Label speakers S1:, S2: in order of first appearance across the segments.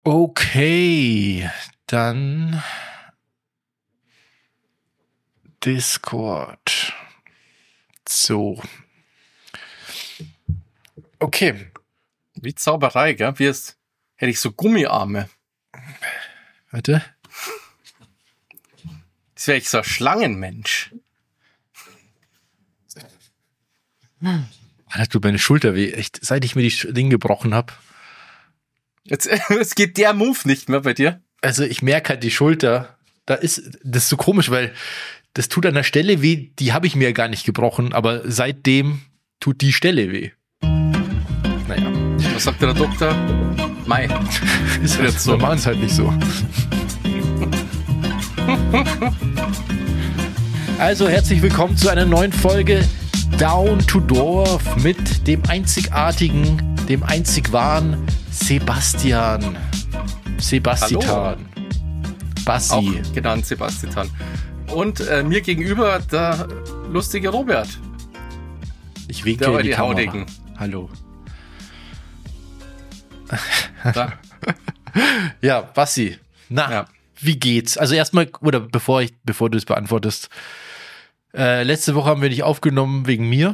S1: Okay, dann Discord. So. Okay.
S2: Wie Zauberei, gell? Hätte ich so Gummiarme.
S1: Warte.
S2: Das wäre ich so ein Schlangenmensch.
S1: Das tut meine Schulter weh. Echt, seit ich mir die Dinge gebrochen habe.
S2: Jetzt geht der Move nicht mehr bei dir.
S1: Also ich merke halt die Schulter. Das ist so komisch, weil das tut an der Stelle weh, die habe ich mir gar nicht gebrochen, aber seitdem tut die Stelle weh. Naja.
S2: Was sagt der Doktor? Mei.
S1: Ist jetzt so. Wir machen es halt nicht so. Also herzlich willkommen zu einer neuen Folge Down to Dorf mit dem einzigartigen, dem einzig wahren Sebastian. Sebastian. Bassi.
S2: Auch genannt Sebastian. Und mir gegenüber der lustige Robert.
S1: Ich winke in die Kamera.
S2: Haudigen.
S1: Hallo.
S2: Da.
S1: Ja, Bassi. Na, ja. Wie geht's? Also erstmal, oder bevor du es beantwortest, letzte Woche haben wir nicht aufgenommen wegen mir.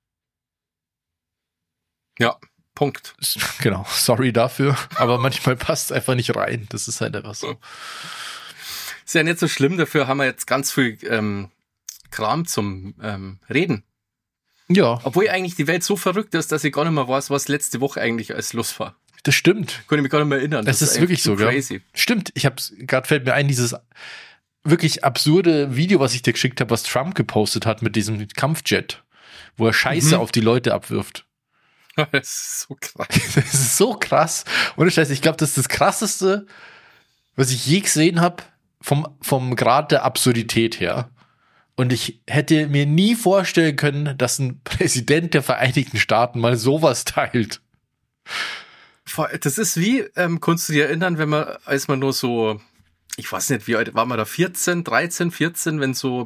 S2: Ja, Punkt.
S1: Genau, sorry dafür. Aber manchmal passt es einfach nicht rein. Das ist halt einfach so.
S2: Ist ja nicht so schlimm, dafür haben wir jetzt ganz viel Kram zum Reden.
S1: Ja.
S2: Obwohl eigentlich die Welt so verrückt ist, dass ich gar nicht mehr weiß, was letzte Woche eigentlich als los war.
S1: Das stimmt.
S2: Kann ich mich gar nicht mehr erinnern.
S1: Das ist wirklich so,
S2: crazy.
S1: Gell? Stimmt. Fällt mir ein, dieses wirklich absurde Video, was ich dir geschickt habe, was Trump gepostet hat mit diesem Kampfjet, wo er Scheiße auf die Leute abwirft.
S2: Das ist so krass.
S1: Das ist so krass. Ohne Scheiß, ich glaube, das ist das Krasseste, was ich je gesehen habe, vom Grad der Absurdität her. Und ich hätte mir nie vorstellen können, dass ein Präsident der Vereinigten Staaten mal sowas teilt.
S2: Das ist wie, kannst du dir erinnern, als man nur so, ich weiß nicht, wie alt war man da, 13, 14, wenn so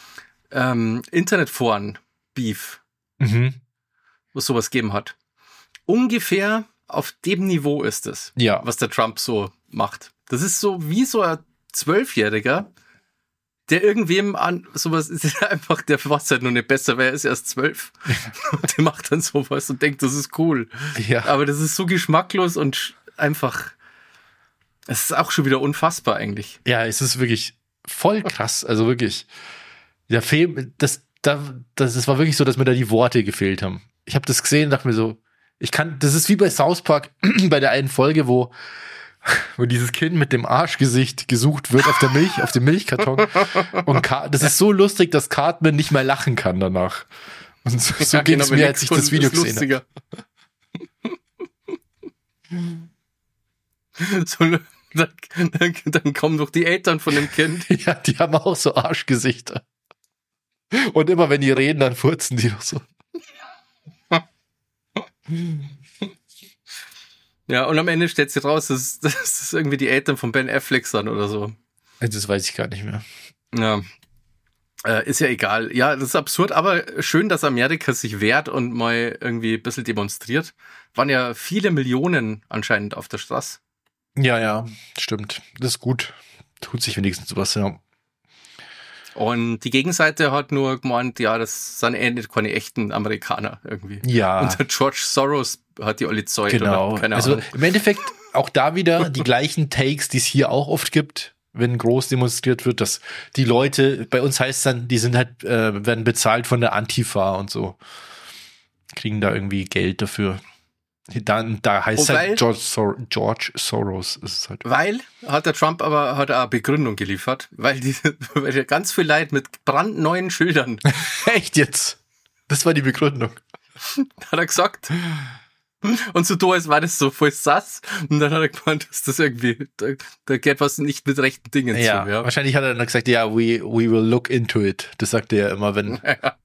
S2: Internetforen-Beef, wo es sowas gegeben hat. Ungefähr auf dem Niveau ist es,
S1: ja,
S2: was der Trump so macht. Das ist so wie so ein 12-Jähriger, der irgendwem an sowas ist einfach, der weiß halt nur nicht besser, weil er ist erst 12. Und der macht dann sowas und denkt, das ist cool.
S1: Ja.
S2: Aber das ist so geschmacklos und einfach, es ist auch schon wieder unfassbar eigentlich.
S1: Ja, es ist wirklich voll krass. Also wirklich, das war wirklich so, dass mir da die Worte gefehlt haben. Ich habe das gesehen und dachte mir so, das ist wie bei South Park, bei der einen Folge, wo dieses Kind mit dem Arschgesicht gesucht wird auf dem Milchkarton. Und das ist so lustig, dass Cartman nicht mehr lachen kann danach. Und so ging es mir, als ich das Video gesehen habe.
S2: So, dann kommen doch die Eltern von dem Kind.
S1: Ja, die haben auch so Arschgesichter. Und immer wenn die reden, dann furzen die doch so.
S2: Ja, und am Ende stellt sich raus, dass das irgendwie die Eltern von Ben Affleck sind oder so.
S1: Das weiß ich gar nicht mehr.
S2: Ja, ist ja egal. Ja, das ist absurd, aber schön, dass Amerika sich wehrt und mal irgendwie ein bisschen demonstriert. Waren ja viele Millionen anscheinend auf der Straße.
S1: Ja, stimmt. Das ist gut. Tut sich wenigstens was, ja.
S2: Und die Gegenseite hat nur gemeint, ja, das sind nicht keine echten Amerikaner irgendwie.
S1: Ja.
S2: Und der George Soros hat die alle Zeug.
S1: Genau.
S2: Oder keine
S1: also
S2: Ahnung.
S1: Im Endeffekt auch da wieder die gleichen Takes, die es hier auch oft gibt, wenn groß demonstriert wird, dass die Leute, bei uns heißt es dann, die sind halt, werden bezahlt von der Antifa und so. Kriegen da irgendwie Geld dafür. Da heißt es halt George Soros ist es halt.
S2: Weil hat der Trump aber hat eine Begründung geliefert, weil ja ganz viel Leute mit brandneuen Schildern.
S1: Echt jetzt? Das war die Begründung.
S2: Hat er gesagt. Und so da als war das so voll sass. Und dann hat er gemeint, dass das irgendwie, da geht was nicht mit rechten Dingen zu. Ja,
S1: wahrscheinlich hat er dann gesagt, ja, we will look into it. Das sagt er ja immer, wenn.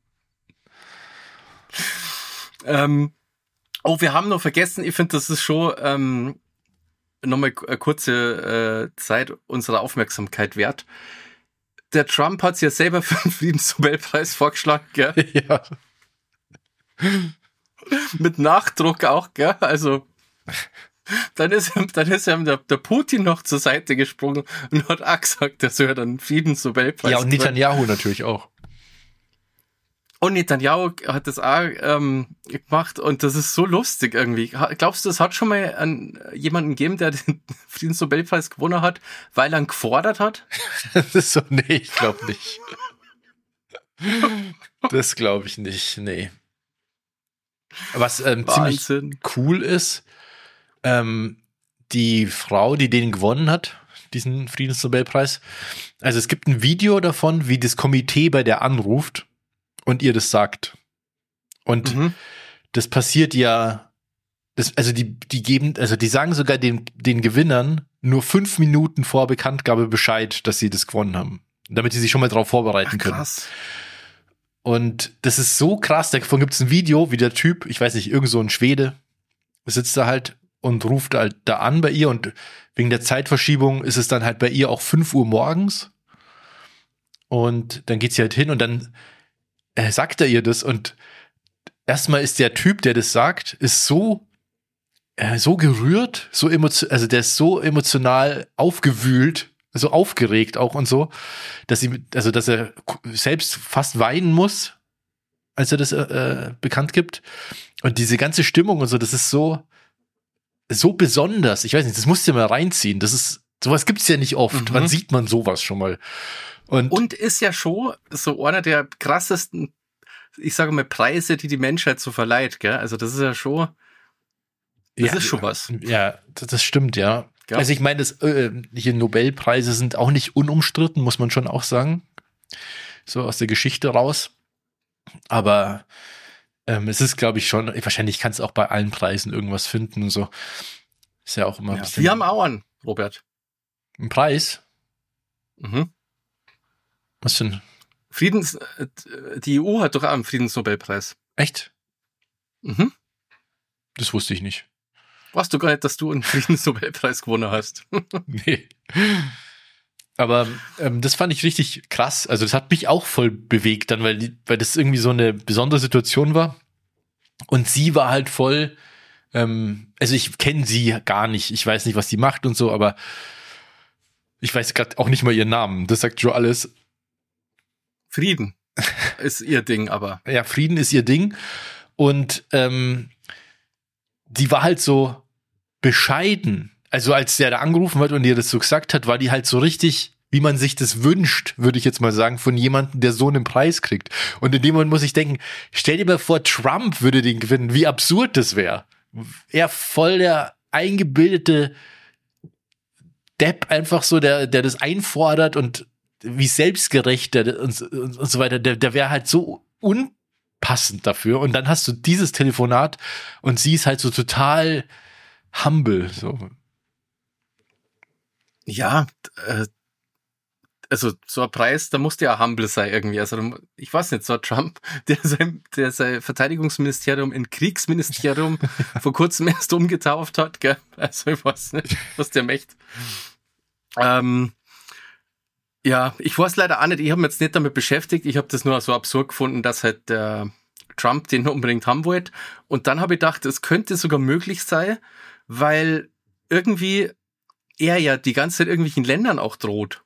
S2: Ja. Oh, wir haben noch vergessen, ich finde, das ist schon nochmal eine kurze Zeit unserer Aufmerksamkeit wert. Der Trump hat es ja selber für den Friedensnobelpreis vorgeschlagen, gell?
S1: Ja.
S2: Mit Nachdruck auch, gell? Also dann ist ihm der Putin noch zur Seite gesprungen und hat auch gesagt, dass er dann Friedensnobelpreis.
S1: Ja, und Netanyahu natürlich auch.
S2: Und Netanyahu hat das auch gemacht und das ist so lustig irgendwie. Glaubst du, es hat schon mal jemanden gegeben, der den Friedensnobelpreis gewonnen hat, weil er ihn gefordert hat?
S1: Das ist so, nee, ich glaube nicht. Das glaube ich nicht, nee. Was ziemlich cool ist, die Frau, die den gewonnen hat, diesen Friedensnobelpreis, also es gibt ein Video davon, wie das Komitee bei der anruft und ihr das sagt. Und das passiert ja, die sagen sogar den Gewinnern nur 5 Minuten vor Bekanntgabe Bescheid, dass sie das gewonnen haben, damit sie sich schon mal darauf vorbereiten können.
S2: Krass.
S1: Und das ist so krass, davon gibt es ein Video, wie der Typ, ich weiß nicht, irgend so ein Schwede, sitzt da halt und ruft halt da an bei ihr und wegen der Zeitverschiebung ist es dann halt bei ihr auch 5 Uhr morgens und dann geht sie halt hin und dann sagt er ihr das und erstmal ist der Typ, der das sagt, ist so gerührt, also der ist so emotional aufgewühlt, so aufgeregt auch und so, dass er selbst fast weinen muss, als er das bekannt gibt. Und diese ganze Stimmung und so, das ist so besonders. Ich weiß nicht, das musst du mal reinziehen. Sowas gibt's ja nicht oft. Wann sieht man sowas schon mal? Und
S2: ist ja schon so einer der krassesten, ich sage mal, Preise, die Menschheit so verleiht, gell? Also das ist ja schon, ist schon was.
S1: Ja, das stimmt, ja. Ja. Also ich meine, hier Nobelpreise sind auch nicht unumstritten, muss man schon auch sagen. So aus der Geschichte raus. Aber es ist, glaube ich, schon, wahrscheinlich kannst du auch bei allen Preisen irgendwas finden und so. Ist ja auch immer ein bisschen.
S2: Wir haben auch einen, Robert.
S1: Einen Preis? Was denn?
S2: Die EU hat doch auch einen Friedensnobelpreis.
S1: Echt? Das wusste ich nicht.
S2: Weißt du gar nicht, dass du einen Friedensnobelpreis gewonnen hast?
S1: Nee. Aber das fand ich richtig krass. Also das hat mich auch voll bewegt dann, weil das irgendwie so eine besondere Situation war. Und sie war halt voll, also ich kenne sie gar nicht. Ich weiß nicht, was sie macht und so, aber ich weiß gerade auch nicht mal ihren Namen. Das sagt schon alles.
S2: Frieden ist ihr Ding, aber.
S1: Ja, Frieden ist ihr Ding. Und die war halt so bescheiden. Also als der da angerufen hat und ihr das so gesagt hat, war die halt so richtig, wie man sich das wünscht, würde ich jetzt mal sagen, von jemandem, der so einen Preis kriegt. Und in dem Moment muss ich denken, stell dir mal vor, Trump würde den gewinnen, wie absurd das wäre. Er voll der eingebildete Depp einfach so, der das einfordert und wie selbstgerecht und so weiter, der wäre halt so unpassend dafür. Und dann hast du dieses Telefonat und sie ist halt so total humble, so.
S2: Ja, also so ein Preis, da musst du ja humble sein irgendwie. Also ich weiß nicht, so ein Trump, der sein Verteidigungsministerium in Kriegsministerium vor kurzem erst umgetauft hat, gell? Also ich weiß nicht, was der möchte. Ja, ich weiß leider auch nicht, ich habe mich jetzt nicht damit beschäftigt, ich habe das nur so absurd gefunden, dass halt der Trump den unbedingt haben wollte. Und dann habe ich gedacht, es könnte sogar möglich sein, weil irgendwie er ja die ganze Zeit irgendwelchen Ländern auch droht.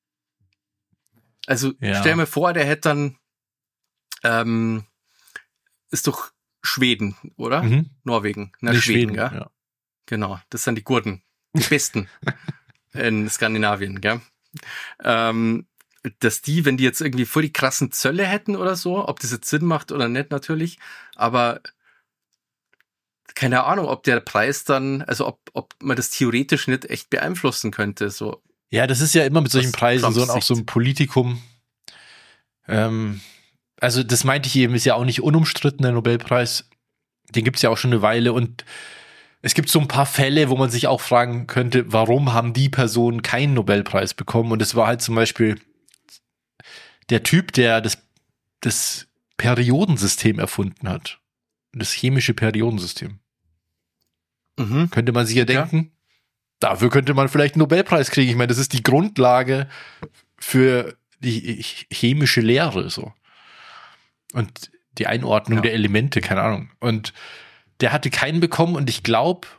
S2: Also stell mir vor, der hätte dann ist doch Schweden, oder? Norwegen. Na, Schweden, gell? Ja. Genau, das sind die Gurten. Die Besten in Skandinavien, gell? Dass die, wenn die jetzt irgendwie voll die krassen Zölle hätten oder so, ob das jetzt Sinn macht oder nicht natürlich, aber keine Ahnung, ob der Preis dann, also ob man das theoretisch nicht echt beeinflussen könnte, so.
S1: Ja, das ist ja immer mit solchen Preisen so und auch so ein Politikum. Also das meinte ich eben, ist ja auch nicht unumstritten, der Nobelpreis. Den gibt's ja auch schon eine Weile und es gibt so ein paar Fälle, wo man sich auch fragen könnte, warum haben die Personen keinen Nobelpreis bekommen? Und es war halt zum Beispiel der Typ, der das Periodensystem erfunden hat. Das chemische Periodensystem. Könnte man sich ja denken, dafür könnte man vielleicht einen Nobelpreis kriegen. Ich meine, das ist die Grundlage für die chemische Lehre, so. Und die Einordnung der Elemente, keine Ahnung. Und der hatte keinen bekommen und ich glaube,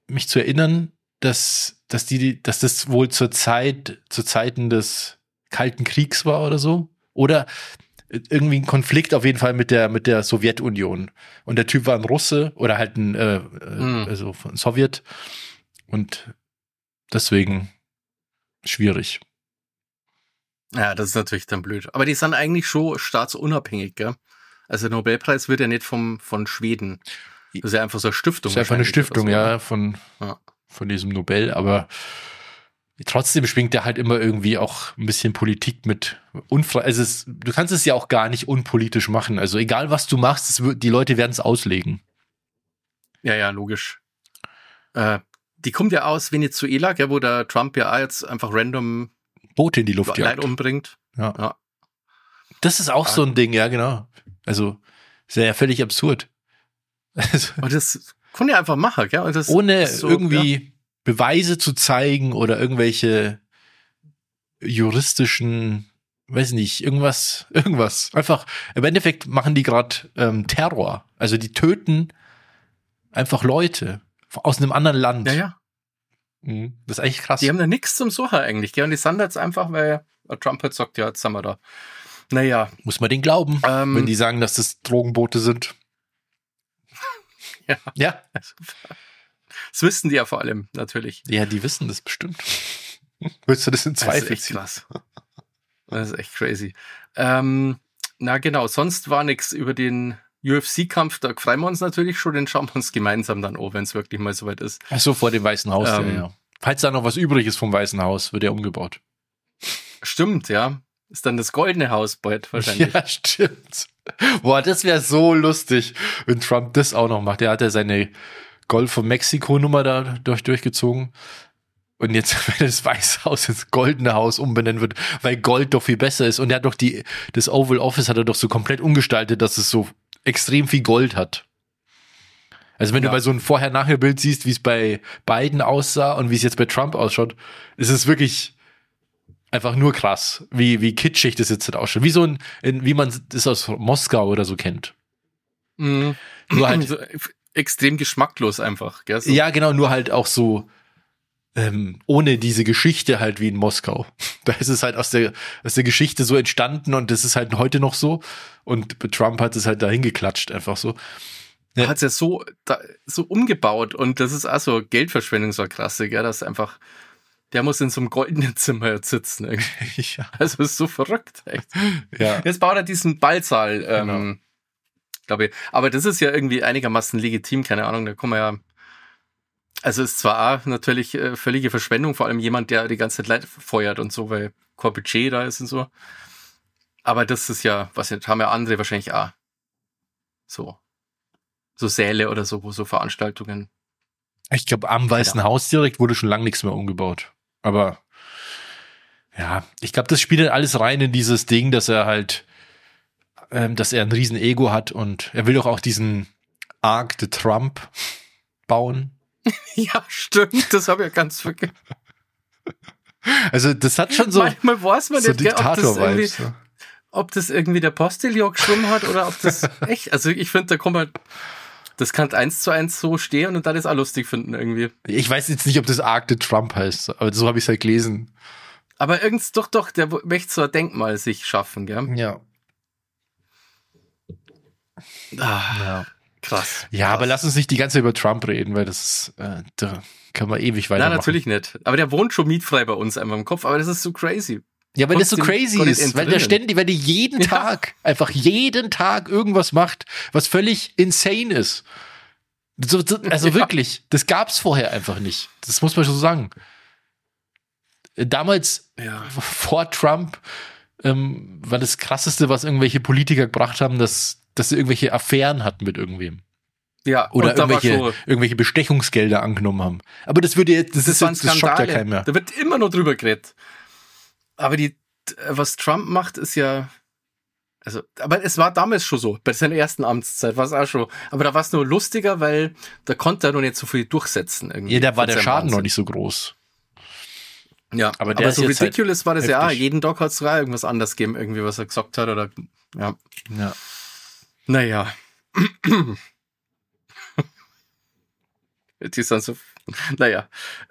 S1: mich zu erinnern, dass das wohl zu Zeiten des Kalten Kriegs war oder so. Oder irgendwie ein Konflikt auf jeden Fall mit der Sowjetunion. Und der Typ war ein Russe oder halt also von Sowjet. Und deswegen schwierig.
S2: Ja, das ist natürlich dann blöd. Aber die sind eigentlich schon staatsunabhängig, gell? Also der Nobelpreis wird ja nicht von Schweden. Das ist ja einfach so eine Stiftung.
S1: Das ist einfach eine Stiftung,
S2: so,
S1: ja, von diesem Nobel. Aber trotzdem schwingt der halt immer irgendwie auch ein bisschen Politik mit. Du kannst es ja auch gar nicht unpolitisch machen. Also egal, was du machst, die Leute werden es auslegen.
S2: Ja, logisch. Die kommt ja aus Venezuela, gell, wo der Trump ja auch jetzt einfach random
S1: Boote in die Luft
S2: Leute umbringt.
S1: Ja. Das ist auch so ein Ding, ja, genau. Also, ist ja völlig absurd.
S2: Und das kann ja einfach machen, gell? Und das
S1: ohne so, irgendwie Beweise zu zeigen oder irgendwelche juristischen, weiß nicht, irgendwas. Einfach, im Endeffekt machen die gerade Terror. Also die töten einfach Leute aus einem anderen Land.
S2: Ja.
S1: Das ist eigentlich krass.
S2: Die haben da nichts zum Suchen eigentlich, gell? Und die sind jetzt einfach, weil Trump halt sagt, ja, jetzt sind wir da. Naja.
S1: Muss man denen glauben, wenn die sagen, dass das Drogenboote sind. Ja.
S2: Das wissen die ja vor allem, natürlich.
S1: Ja, die wissen das bestimmt. Willst du das in Zweifel?
S2: Das ist echt krass. Das ist echt crazy. Na genau, sonst war nichts über den UFC-Kampf, da freuen wir uns natürlich schon, den schauen wir uns gemeinsam dann an, wenn es wirklich mal soweit ist.
S1: Ach so, vor dem Weißen Haus, ja. Falls da noch was übrig ist vom Weißen Haus, wird er umgebaut.
S2: Stimmt, ja. Ist dann das Goldene Haus bald wahrscheinlich.
S1: Ja, stimmt. Boah, das wäre so lustig, wenn Trump das auch noch macht. Der hat ja seine Golf von Mexiko-Nummer da durchgezogen. Und jetzt, wenn das Weiße Haus ins Goldene Haus umbenennen wird, weil Gold doch viel besser ist. Und er hat doch das Oval Office hat er doch so komplett umgestaltet, dass es so extrem viel Gold hat. Also wenn du mal so ein Vorher-Nachher-Bild siehst, wie es bei Biden aussah und wie es jetzt bei Trump ausschaut, ist es wirklich einfach nur krass, wie kitschig das jetzt ausschaut. Wie wie man das aus Moskau oder so kennt.
S2: Mhm. Nur halt so extrem geschmacklos einfach. Gell? So.
S1: Ja, genau, nur halt auch so ohne diese Geschichte halt wie in Moskau. Da ist es halt aus der Geschichte so entstanden und das ist halt heute noch so. Und Trump hat es halt dahin geklatscht, einfach so.
S2: Ja. Er hat es ja so umgebaut und das ist auch so Geldverschwendung, so krasse, gell? Das ist einfach, der muss in so einem goldenen Zimmer jetzt sitzen. Irgendwie. Ja. Also ist so verrückt, echt. Ja. Jetzt baut er diesen Ballsaal, glaube ich. Aber das ist ja irgendwie einigermaßen legitim, keine Ahnung, da kann man ja. Also ist zwar auch natürlich völlige Verschwendung, vor allem jemand, der die ganze Zeit Leute feuert und so, weil kein Budget da ist und so. Aber das ist ja, was haben ja andere wahrscheinlich auch. So Säle oder so, wo so Veranstaltungen.
S1: Ich glaube, am Weißen Haus direkt wurde schon lange nichts mehr umgebaut. Aber ja, ich glaube, das spielt alles rein in dieses Ding, dass er halt, dass er ein riesen Ego hat und er will doch auch diesen Arc de Trump bauen.
S2: Ja, stimmt, das habe ich ja ganz vergessen.
S1: Also das hat schon so
S2: manchmal weiß man
S1: so
S2: nicht, ob das irgendwie der Postillon geschrieben hat oder ob das echt, also ich finde, da kann man, das kann 1:1 so stehen und dann ist auch lustig finden irgendwie.
S1: Ich weiß jetzt nicht, ob das Arc de Trump heißt, aber so habe ich es halt gelesen.
S2: Aber doch, der möchte so ein Denkmal sich schaffen, gell?
S1: Ja.
S2: Ja. Krass.
S1: Ja, aber lass uns nicht die ganze Zeit über Trump reden, weil das da kann man ewig weitermachen.
S2: Nein, natürlich nicht. Aber der wohnt schon mietfrei bei uns einfach im Kopf, aber das ist so crazy.
S1: Ja, weil das so crazy ist, weil der jeden Tag, einfach jeden Tag irgendwas macht, was völlig insane ist. Also wirklich, das gab's vorher einfach nicht. Das muss man schon sagen. Damals, vor Trump, war das Krasseste, was irgendwelche Politiker gebracht haben, dass sie irgendwelche Affären hatten mit irgendwem.
S2: Ja,
S1: oder irgendwelche Bestechungsgelder angenommen haben. Aber das schockt ja keinen mehr.
S2: Da wird immer nur drüber geredet. Aber was Trump macht, ist ja, also, aber es war damals schon so, bei seiner ersten Amtszeit war es auch schon, aber da war es nur lustiger, weil da konnte er noch nicht so viel durchsetzen. Irgendwie
S1: ja, da war der Schaden noch nicht so groß.
S2: Ja, aber so ridiculous war das heftig. Ja, jeden Tag hat es irgendwas anders gegeben, irgendwie, was er gesagt hat, oder, ja. Naja. Die sind so Naja.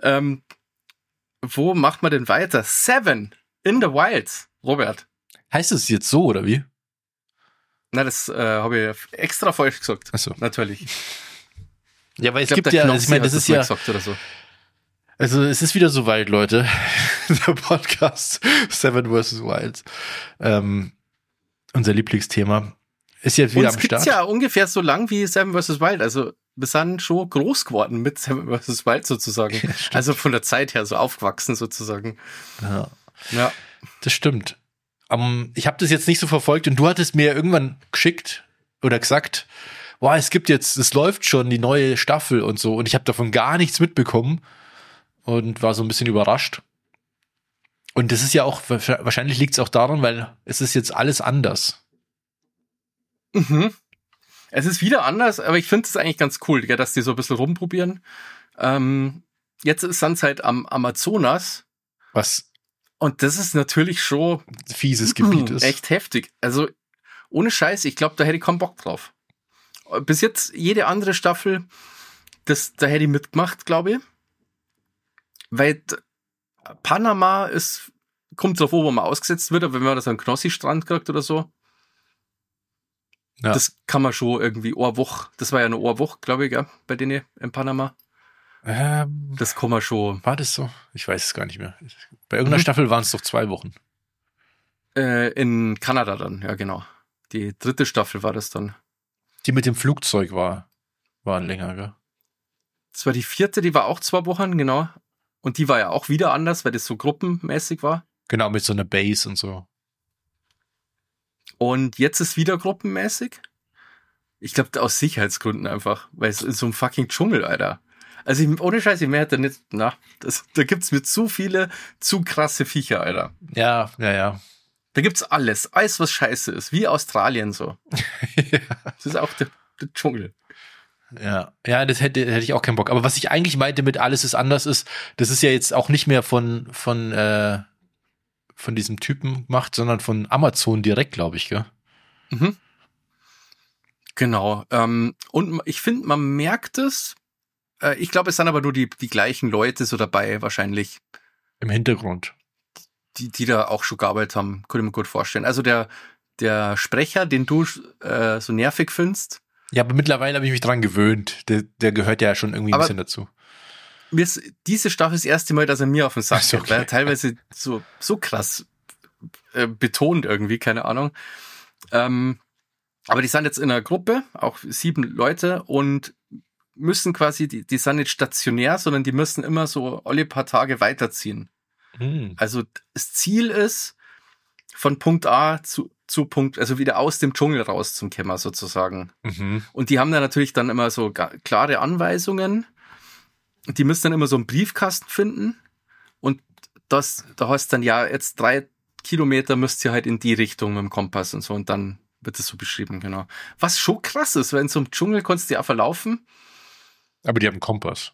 S2: Wo macht man denn weiter? Seven in the Wilds, Robert.
S1: Heißt es jetzt so, oder wie?
S2: Na, das habe ich extra falsch gesagt.
S1: Ach so.
S2: Natürlich.
S1: Ja, weil es
S2: Ich glaub,
S1: gibt
S2: der
S1: ja,
S2: Knossi
S1: ich meine,
S2: hat
S1: das ist
S2: mal
S1: ja,
S2: gesagt oder so.
S1: also es ist wieder soweit, Leute. Der Podcast Seven vs. Wild. Unser Lieblingsthema. Ist jetzt wieder
S2: Uns
S1: am
S2: gibt's
S1: Start.
S2: ja ungefähr so lang wie Seven vs. Wild. Also wir sind schon groß geworden mit Seven vs. Wild sozusagen. Also von der Zeit her so aufgewachsen sozusagen.
S1: Ja,
S2: Ja.
S1: das stimmt. Ich habe das jetzt nicht so verfolgt und du hattest mir irgendwann geschickt oder gesagt, boah, es läuft schon die neue Staffel und so und ich habe davon gar nichts mitbekommen und war so ein bisschen überrascht. Und das ist ja auch, wahrscheinlich liegt es auch daran, weil es ist jetzt alles anders.
S2: Mhm. Es ist wieder anders, aber ich finde es eigentlich ganz cool, ja, dass die so ein bisschen rumprobieren. Jetzt sind es halt am Amazonas.
S1: Was
S2: Und das ist natürlich schon
S1: fieses Gebiet ist.
S2: echt heftig. Also ohne Scheiß, ich glaube, da hätte ich keinen Bock drauf. Bis jetzt jede andere Staffel, da hätte ich mitgemacht, glaube ich. Weil Panama kommt drauf an, wo man ausgesetzt wird, aber wenn man das an Knossi-Strand kriegt oder so,
S1: Ja.
S2: das kann man schon irgendwie eine Woche, das war ja eine Woche, glaube ich, gell, bei denen in Panama. Das kann man schon.
S1: War das so? Ich weiß es gar nicht mehr. Bei irgendeiner Staffel waren es doch 2 Wochen.
S2: In Kanada dann, ja genau. Die 3. Staffel war das dann.
S1: Die mit dem Flugzeug waren länger, gell?
S2: Das war die 4., die war auch 2 Wochen, genau. Und die war ja auch wieder anders, weil das so gruppenmäßig war.
S1: Genau, mit so einer Base und so.
S2: Und jetzt ist wieder gruppenmäßig. Ich glaube, aus Sicherheitsgründen einfach, weil es ist so ein fucking Dschungel, Alter. Also ohne Scheiß, ich hätte nicht, da gibt's mir zu viele, zu krasse Viecher, Alter.
S1: Ja.
S2: Da gibt's alles was scheiße ist, wie Australien so. Das ist auch der Dschungel.
S1: Ja, das hätte ich auch keinen Bock. Aber was ich eigentlich meinte mit alles ist anders ist, das ist ja jetzt auch nicht mehr von diesem Typen gemacht, sondern von Amazon direkt, glaube ich, gell?
S2: Mhm. Genau. Und ich finde, man merkt es. Ich glaube, es sind aber nur die gleichen Leute so dabei, wahrscheinlich.
S1: Im Hintergrund.
S2: Die da auch schon gearbeitet haben, könnte ich mir gut vorstellen. Also der Sprecher, den du so nervig findest.
S1: Ja, aber mittlerweile habe ich mich dran gewöhnt. Der gehört ja schon irgendwie ein bisschen dazu.
S2: Mir ist diese Staffel das erste Mal, dass er mir auf den Sack geht,
S1: Okay.
S2: weil er teilweise so krass betont irgendwie, keine Ahnung. Aber die sind jetzt in einer Gruppe, auch 7 Leute und müssen quasi, die sind nicht stationär, sondern die müssen immer so alle paar Tage weiterziehen. Also das Ziel ist, von Punkt A zu Punkt, also wieder aus dem Dschungel raus zum Kämmer sozusagen.
S1: Mhm.
S2: Und die haben da natürlich dann immer so klare Anweisungen. Die müssen dann immer so einen Briefkasten finden. Und da heißt dann, ja, jetzt 3 Kilometer müsst ihr halt in die Richtung mit dem Kompass und so. Und dann wird es so beschrieben, genau. Was schon krass ist, weil in so einem Dschungel konntest du ja verlaufen.
S1: Aber die haben einen Kompass.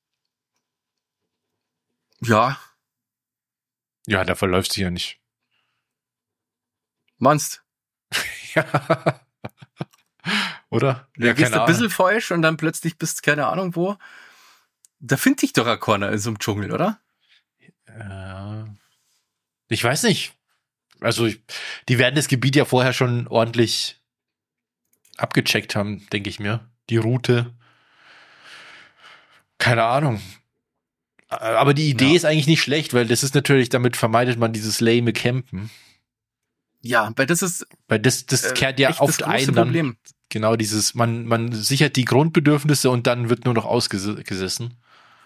S2: Ja,
S1: Ja, da verläuft sie ja nicht.
S2: meinst
S1: Ja. Oder?
S2: du? Ja, gehst ein bisschen falsch und dann plötzlich bist du keine Ahnung wo. Da finde ich doch ein Corner in so einem Dschungel, oder?
S1: Ich weiß nicht. Also, die werden das Gebiet ja vorher schon ordentlich abgecheckt haben, denke ich mir. Die Route. Keine Ahnung. Aber die Idee ist eigentlich nicht schlecht, weil das ist natürlich, damit vermeidet man dieses lame Campen.
S2: Ja, weil das ist
S1: Weil das kehrt ja
S2: echt
S1: oft
S2: das große
S1: ein. Dann,
S2: Problem.
S1: genau, dieses, man sichert die Grundbedürfnisse und dann wird nur noch ausgesessen.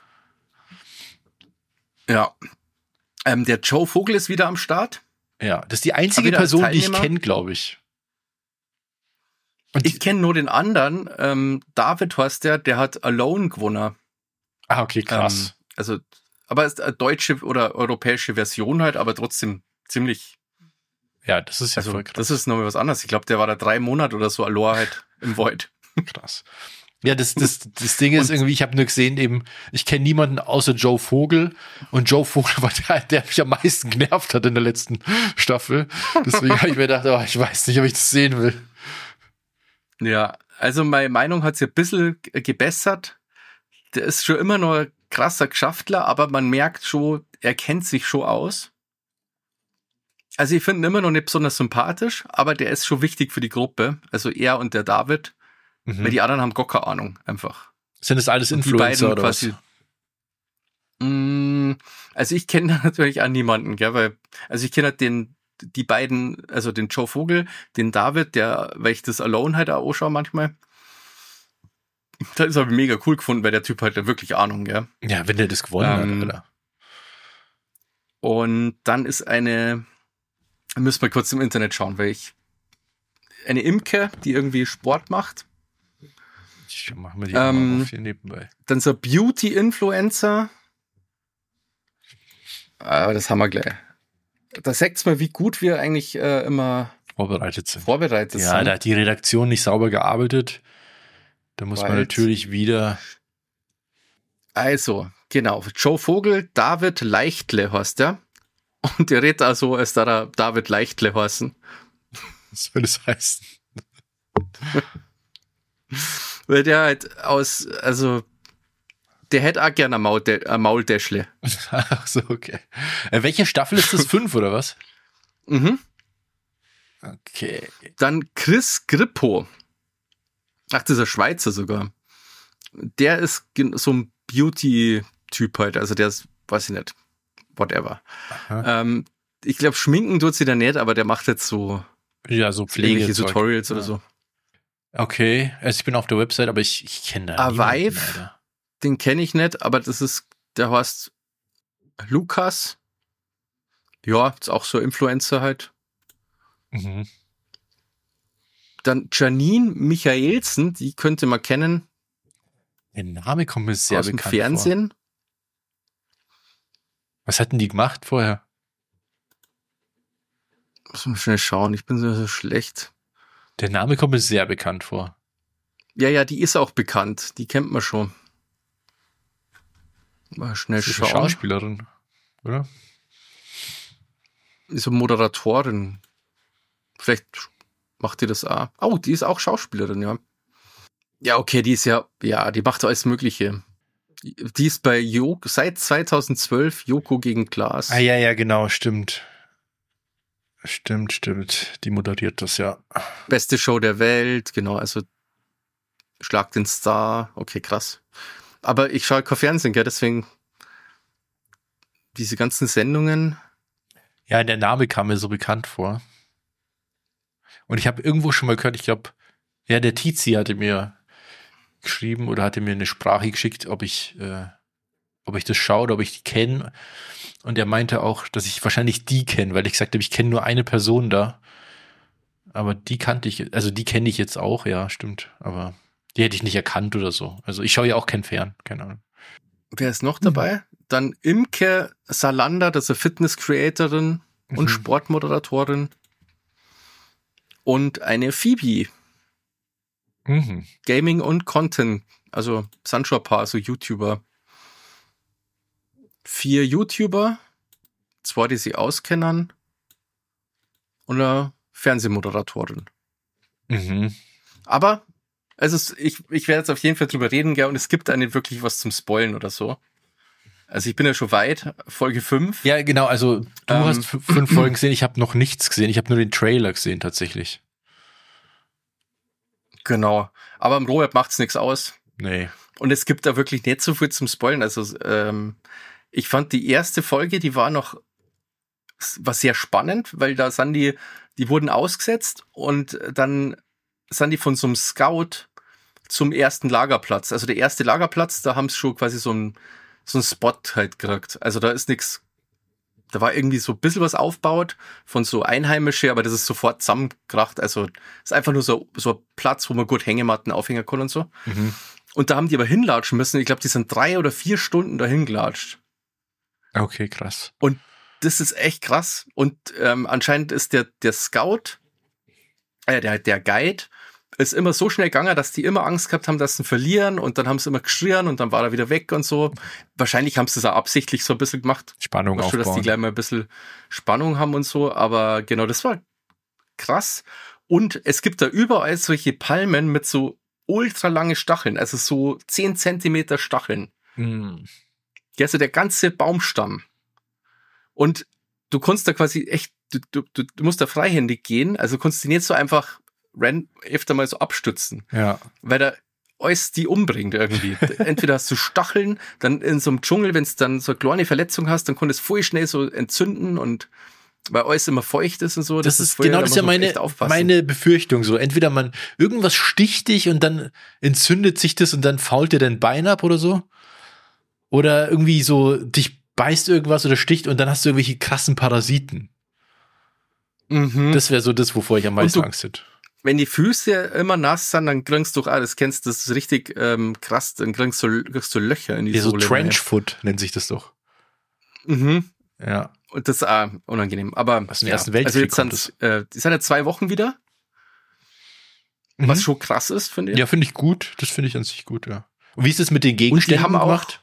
S2: Ja. Der Joe Vogel ist wieder am Start.
S1: Ja, das ist die einzige
S2: wieder als
S1: Person, die ich
S2: Teilnehmer?
S1: kenne, glaube ich. Und
S2: Ich kenne nur den anderen. David heißt der hat Alone gewonnen.
S1: okay, krass.
S2: Aber es ist eine deutsche oder europäische Version halt, aber trotzdem ziemlich.
S1: Ja, das ist ja
S2: Also
S1: voll krass.
S2: das ist nochmal was anderes. Ich glaube, der war da 3 Monate oder so allein halt im Void.
S1: Krass. Ja, das Ding ist irgendwie, ich habe nur gesehen, eben, ich kenne niemanden außer Joe Vogel und Joe Vogel war der mich am meisten genervt hat in der letzten Staffel. Deswegen habe ich mir gedacht, ich weiß nicht, ob ich das sehen will.
S2: Ja, also meine Meinung hat sich ein bisschen gebessert. Der ist schon immer noch krasser Geschäftler, aber man merkt schon, er kennt sich schon aus. Also ich finde ihn immer noch nicht besonders sympathisch, aber der ist schon wichtig für die Gruppe. Also er und der David, weil die anderen haben gar keine Ahnung, einfach.
S1: Sind das alles Influencer oder quasi,
S2: was? Also ich kenne natürlich auch niemanden, gell, weil, also ich kenne halt die beiden, also den Joe Vogel, den David, weil ich das Alone halt auch anschaue manchmal. Das ist aber mega cool gefunden, weil der Typ halt wirklich Ahnung, gell.
S1: Ja, wenn der das gewonnen hat, Alter.
S2: Und dann ist müssen wir kurz im Internet schauen, weil eine Imke, die irgendwie Sport macht.
S1: Ich mach mir die mal auf hier nebenbei.
S2: Dann so Beauty-Influencer. Aber das haben wir gleich. Da sagt's mal, wie gut wir eigentlich immer
S1: vorbereitet sind.
S2: Ja,
S1: da hat die Redaktion nicht sauber gearbeitet. Da muss man natürlich wieder.
S2: Also, genau. Joe Vogel, David Leichtle heißt der. Und der redet also, als da David Leichtle heißen.
S1: Was soll das heißen?
S2: Weil der halt der hätte auch gerne ein Maultäschle.
S1: Ach so, okay. Welche Staffel ist das? 5 oder was?
S2: Mhm.
S1: Okay.
S2: Dann Chris Grippo. Ach, das ist ein Schweizer sogar. Der ist so ein Beauty-Typ halt. Also der ist, weiß ich nicht, whatever. Ich glaube, schminken tut sie da nicht, aber der macht jetzt so Pflege-Tutorials oder so.
S1: Okay, also ich bin auf der Website, aber ich kenne da niemanden,
S2: Vive, den kenne ich nicht, aber der heißt Lukas. Ja, ist auch so Influencer halt.
S1: Mhm.
S2: Dann Janine Michaelsen, die könnte man kennen.
S1: Der Name kommt mir sehr bekannt
S2: aus dem Fernsehen.
S1: vor. Was hatten die gemacht vorher?
S2: Muss man schnell schauen, ich bin so schlecht.
S1: Der Name kommt mir sehr bekannt vor.
S2: Ja, die ist auch bekannt. Die kennt man schon. Mal schnell schauen.
S1: Eine Schauspielerin, oder?
S2: Ist eine Moderatorin. Vielleicht macht die das auch. Oh, die ist auch Schauspielerin, ja. Ja, okay, die macht alles Mögliche. Die ist bei seit 2012 Joko gegen Glas.
S1: Ah, ja, genau, stimmt. Stimmt. Die moderiert das, ja.
S2: Beste Show der Welt, genau, also Schlag den Star. Okay, krass. Aber ich schaue kein Fernsehen, gell, deswegen diese ganzen Sendungen.
S1: Ja, der Name kam mir so bekannt vor. Und ich habe irgendwo schon mal gehört, ich glaube, ja, der Tizi hatte mir geschrieben oder hatte mir eine Sprache geschickt, ob ich das schaue oder ob ich die kenne. Und er meinte auch, dass ich wahrscheinlich die kenne, weil ich gesagt habe, ich kenne nur eine Person da. Aber die kannte ich, also die kenne ich jetzt auch, ja, stimmt. Aber die hätte ich nicht erkannt oder so. Also ich schaue ja auch kein Fern, keine Ahnung.
S2: Wer ist noch dabei? Dann Imke Salander, das ist eine Fitness-Creatorin und Sportmoderatorin. Und eine Phoebe. Gaming und Content. Also Sancho Paar, so YouTuber. 4 YouTuber. 2, die sie auskennen. Und eine Fernsehmoderatorin. Aber also ich werde jetzt auf jeden Fall drüber reden, gell, und es gibt da nicht wirklich was zum Spoilen oder so. Also ich bin ja schon weit, Folge 5.
S1: Ja, genau, also du hast 5 Folgen gesehen, ich habe noch nichts gesehen, ich habe nur den Trailer gesehen tatsächlich.
S2: Genau, aber im Rohweb macht's nichts aus.
S1: Nee.
S2: Und es gibt da wirklich nicht so viel zum Spoilen. Also ich fand die erste Folge, die war sehr spannend, weil da sind die wurden ausgesetzt und dann sind die von so einem Scout zum ersten Lagerplatz. Also der erste Lagerplatz, da haben sie schon quasi so einen Spot halt gekriegt. Also da ist nichts, da war irgendwie so ein bisschen was aufgebaut von so Einheimische, aber das ist sofort zusammengekracht. Also ist einfach nur so ein Platz, wo man gut Hängematten aufhängen kann und so. Und da haben die aber hinlatschen müssen. Ich glaube, die sind 3 oder 4 Stunden dahin gelatscht.
S1: Okay, krass.
S2: Und das ist echt krass. Und anscheinend ist der Scout, der Guide, ist immer so schnell gegangen, dass die immer Angst gehabt haben, dass sie verlieren, und dann haben sie immer geschrien und dann war er wieder weg und so. Wahrscheinlich haben sie das auch absichtlich so ein bisschen gemacht.
S1: Spannung aufbauen.
S2: Dass die gleich mal ein bisschen Spannung haben und so, aber genau, das war krass. Und es gibt da überall solche Palmen mit so ultra lange Stacheln, also so 10 Zentimeter Stacheln. Also der ganze Baumstamm. Und du kannst da quasi echt, du musst da freihändig gehen, also kannst du nicht so einfach öfter mal so abstützen.
S1: Ja.
S2: Weil da alles die umbringt irgendwie. Entweder hast du Stacheln, dann in so einem Dschungel, wenn es dann so eine kleine Verletzung hast, dann kann es voll schnell so entzünden und weil alles immer feucht ist und so.
S1: Das ist genau, das ist ja meine Befürchtung so. Entweder irgendwas sticht dich und dann entzündet sich das und dann fault dir dein Bein ab oder so. Oder irgendwie so, dich beißt irgendwas oder sticht und dann hast du irgendwelche krassen Parasiten.
S2: Mhm.
S1: Das wäre so das, wovor ich am meisten Angst hätte.
S2: Wenn die Füße immer nass sind, dann kriegst du das kennst du, das ist richtig krass, dann kriegst du Löcher in die Sohle.
S1: So Trenchfoot nennt sich das doch.
S2: Mhm.
S1: Ja.
S2: Und das ist auch unangenehm. Aber
S1: aus dem Ersten Weltkrieg
S2: also jetzt die sind ja 2 Wochen wieder. Was schon krass ist, finde ich.
S1: Ja, finde ich gut. Das finde ich an sich gut, ja. Und wie ist es mit den Gegenständen
S2: und die haben
S1: gemacht?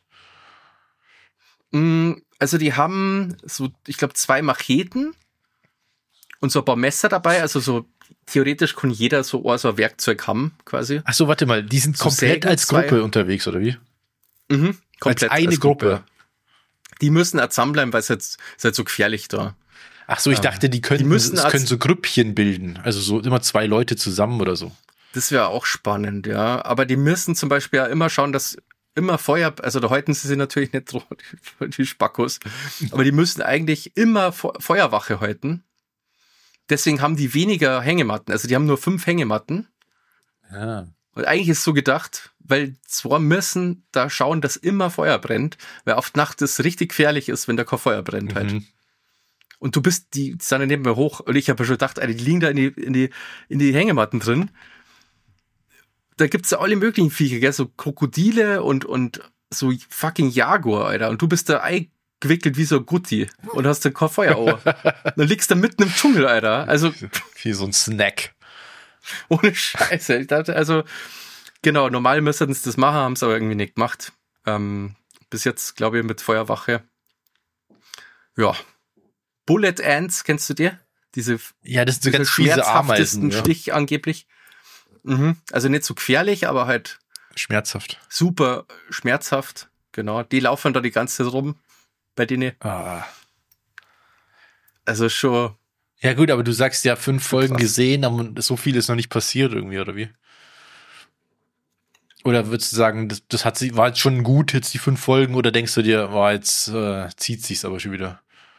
S2: Also die haben so, ich glaube, 2 Macheten und so ein paar Messer dabei. Also so theoretisch kann jeder so ein Werkzeug haben, quasi.
S1: Ach so, warte mal. Die sind so komplett als Gruppe unterwegs, oder wie?
S2: Mhm.
S1: Komplett als eine Gruppe.
S2: Die müssen auch zusammenbleiben, weil es ist halt so gefährlich da.
S1: Ach so, ich dachte, die können so Grüppchen bilden. Also so immer 2 Leute zusammen oder so.
S2: Das wäre auch spannend, ja. Aber die müssen zum Beispiel ja immer schauen, dass immer Feuer, also da halten sie sich natürlich nicht so, die Spackos, aber die müssen eigentlich immer Feuerwache halten. Deswegen haben die weniger Hängematten. Also die haben nur 5 Hängematten.
S1: Ja.
S2: Und eigentlich ist es so gedacht, weil 2 müssen da schauen, dass immer Feuer brennt, weil auf Nacht es richtig gefährlich ist, wenn da kein Feuer brennt halt. Und die sind ja neben mir hoch und ich habe ja schon gedacht, die liegen da in die Hängematten drin. Da gibt's ja alle möglichen Viecher, gell? So Krokodile und so fucking Jaguar, Alter. Und du bist da eingewickelt wie so ein Gutti und hast da kein Feuer. Dann liegst du mitten im Dschungel, Alter. Also
S1: wie so ein Snack.
S2: Ohne Scheiße. Ich dachte, also, genau, normal müssten sie das machen, haben es aber irgendwie nicht gemacht. Bis jetzt, glaube ich, mit Feuerwache. Ja. Bullet Ants, kennst du die?
S1: Das sind so ganz fiese Ameisen. Ja.
S2: Stich angeblich. Mhm. Also nicht so gefährlich, aber halt
S1: schmerzhaft.
S2: Super schmerzhaft. Genau. Die laufen da die ganze Zeit rum bei denen. Also schon.
S1: Ja gut, aber du sagst ja 5 Folgen gesehen, aber so viel ist noch nicht passiert irgendwie, oder wie? Oder würdest du sagen, war jetzt schon gut, jetzt die 5 Folgen, oder denkst du dir, jetzt zieht sich's aber schon wieder?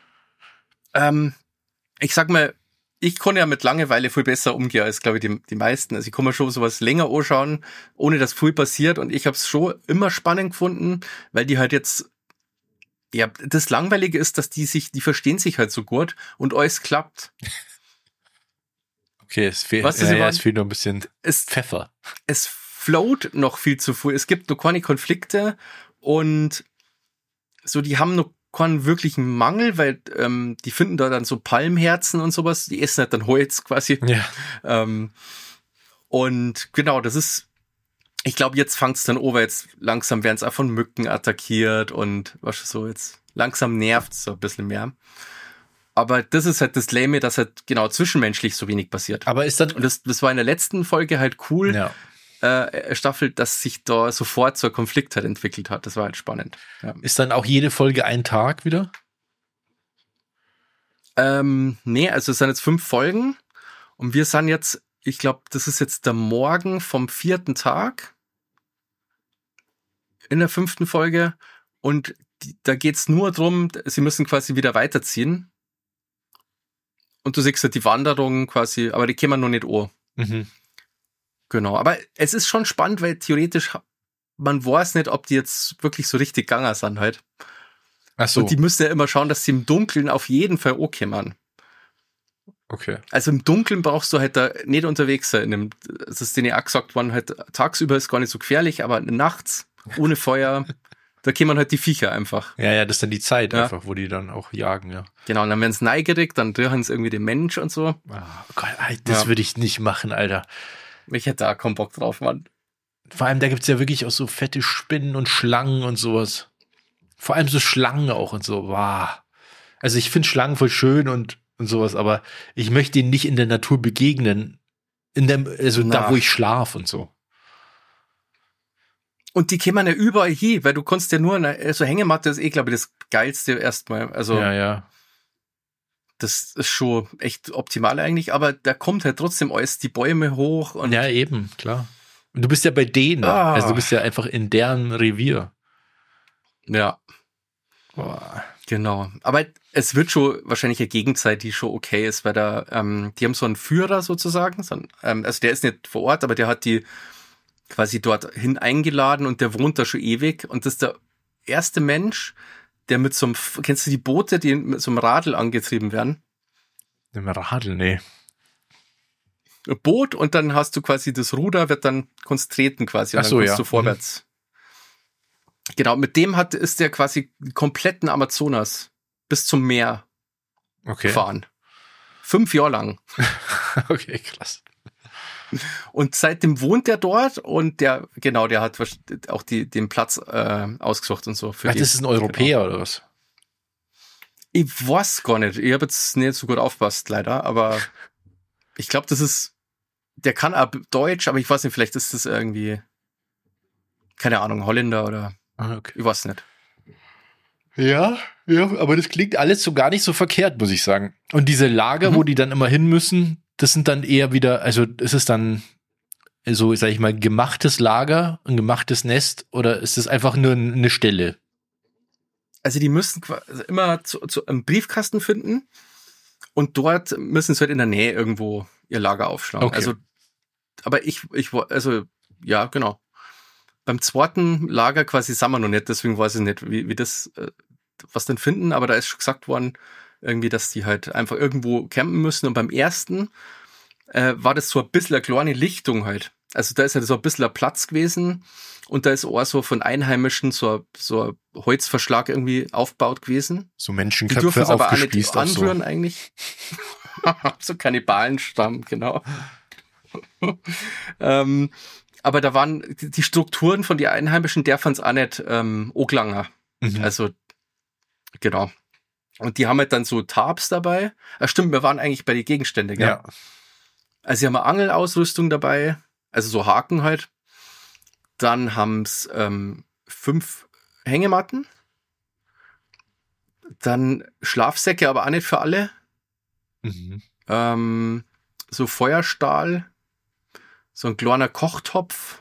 S2: Ich sag mal, ich kann ja mit Langeweile viel besser umgehen als, glaube ich, die meisten. Also ich kann mir schon sowas länger anschauen, ohne dass viel passiert. Und ich habe es schon immer spannend gefunden, weil die halt jetzt, ja, das Langweilige ist, dass die verstehen sich halt so gut und alles klappt.
S1: Okay, es fehlt noch ein bisschen Pfeffer.
S2: Es float noch viel zu viel. Es gibt noch keine Konflikte und so, die haben noch keinen wirklichen Mangel, weil die finden da dann so Palmherzen und sowas, die essen halt dann Holz quasi.
S1: Ja.
S2: Und genau, das ist, ich glaube, jetzt fängt's dann an, weil jetzt langsam werden es auch von Mücken attackiert und was so, jetzt langsam nervt's so ein bisschen mehr. Aber das ist halt das Lame, dass halt genau zwischenmenschlich so wenig passiert.
S1: Aber ist dann,
S2: und das war in der letzten Folge halt cool.
S1: Ja.
S2: Staffel, dass sich da sofort so ein Konflikt halt entwickelt hat. Das war halt spannend. Ja.
S1: Ist dann auch jede Folge ein Tag wieder?
S2: Nee, also es sind jetzt 5 Folgen und wir sind jetzt, ich glaube, das ist jetzt der Morgen vom 4. Tag in der 5. Folge und da geht's nur drum, sie müssen quasi wieder weiterziehen und du siehst halt die Wanderung quasi, aber die kämen noch nicht an.
S1: Mhm.
S2: Genau, aber es ist schon spannend, weil theoretisch, man weiß nicht, ob die jetzt wirklich so richtig gegangen sind halt.
S1: Ach so.
S2: Und die müssen ja immer schauen, dass sie im Dunkeln auf jeden Fall ankommen.
S1: Okay.
S2: Also im Dunkeln brauchst du halt da nicht unterwegs sein. Das ist denen auch gesagt worden, halt tagsüber ist gar nicht so gefährlich, aber nachts, ohne Feuer, da kommen halt die Viecher einfach.
S1: Ja, das ist dann die Zeit einfach, wo die dann auch jagen, ja.
S2: Genau, und dann werden sie neugierig, dann drehen sie irgendwie den Mensch und so.
S1: Oh Gott, das würde ich nicht machen, Alter.
S2: Ich hätte da keinen Bock drauf, Mann.
S1: Vor allem, da gibt's ja wirklich auch so fette Spinnen und Schlangen und sowas. Vor allem so Schlangen auch und so. Wow. Also ich finde Schlangen voll schön und sowas, aber ich möchte ihnen nicht in der Natur begegnen. Da, wo ich schlafe und so.
S2: Und die kämen ja überall hin, weil du konntest ja nur, so Hängematte ist glaube ich, das Geilste erstmal. Also,
S1: Ja.
S2: das ist schon echt optimal eigentlich, aber da kommt halt trotzdem alles die Bäume hoch und.
S1: Ja, eben, klar. Und du bist ja bei denen, also du bist ja einfach in deren Revier.
S2: Ja.
S1: Boah.
S2: Genau. Aber es wird schon wahrscheinlich eine Gegenzeit, die schon okay ist, weil da, die haben so einen Führer sozusagen, also der ist nicht vor Ort, aber der hat die quasi dorthin eingeladen und der wohnt da schon ewig und das ist der erste Mensch, der mit so einem, kennst du die Boote, die mit so einem Radl angetrieben werden?
S1: Nimm Radl, nee.
S2: Ein Boot und dann hast du quasi das Ruder, kannst treten quasi und
S1: Ach so,
S2: dann kannst
S1: ja.
S2: du vorwärts. Genau, mit dem ist der quasi die kompletten Amazonas bis zum Meer gefahren. 5 Jahre lang.
S1: Okay, krass.
S2: Und seitdem wohnt er dort und der hat auch den Platz ausgesucht und so.
S1: Ach, das ist ein Europäer oder was?
S2: Ich weiß gar nicht. Ich habe jetzt nicht so gut aufgepasst, leider, aber ich glaube, der kann auch Deutsch, aber ich weiß nicht, vielleicht ist das irgendwie, keine Ahnung, Holländer oder
S1: Okay.
S2: ich weiß nicht.
S1: Ja, aber das klingt alles so gar nicht so verkehrt, muss ich sagen. Und diese Lager, wo die dann immer hin müssen, das sind dann eher wieder, also ist es dann so, sag ich mal, gemachtes Lager, ein gemachtes Nest oder ist es einfach nur eine Stelle?
S2: Also die müssen immer zu einem Briefkasten finden und dort müssen sie halt in der Nähe irgendwo ihr Lager aufschlagen.
S1: Okay.
S2: Also, aber ja, genau. Beim zweiten Lager quasi sind wir noch nicht, deswegen weiß ich nicht, wie das, was denn finden, aber da ist schon gesagt worden, irgendwie, dass die halt einfach irgendwo campen müssen. Und beim ersten war das so ein bisschen eine kleine Lichtung halt. Also da ist halt so ein bisschen ein Platz gewesen und da ist auch so von Einheimischen so ein Holzverschlag irgendwie aufgebaut gewesen.
S1: So
S2: Die
S1: Menschenköpfe
S2: dürfen es aber auch nicht
S1: aufgespießt auf so.
S2: anrühren eigentlich. So Kannibalenstamm, genau. Aber da waren die Strukturen von den Einheimischen, der fand's auch nicht Oglanger.
S1: Mhm.
S2: Also, genau. Und die haben halt dann so Tarps dabei. Stimmt, wir waren eigentlich bei den Gegenständen, gell?
S1: Ja.
S2: Also sie haben eine Angelausrüstung dabei, also so Haken halt. Dann haben's 5 Hängematten. Dann Schlafsäcke, aber auch nicht für alle.
S1: Mhm.
S2: So Feuerstahl. So ein kleiner Kochtopf.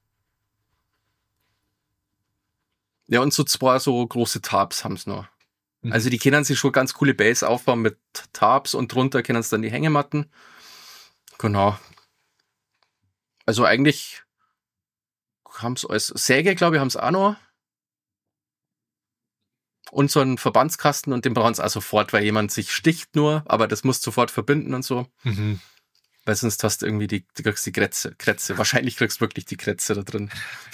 S2: Ja, und so 2 so große Tarps haben's noch.
S1: Mhm.
S2: Also die können sich schon ganz coole Base aufbauen mit Tarps und drunter können sie dann die Hängematten. Genau. Also eigentlich haben's als Säge, glaube ich, haben's auch noch. Und so einen Verbandskasten und den brauchen sie auch sofort, weil jemand sich sticht nur, aber das muss sofort verbinden und so.
S1: Mhm.
S2: Weil sonst hast du irgendwie du kriegst die Krätze. Wahrscheinlich kriegst du wirklich die Krätze da drin.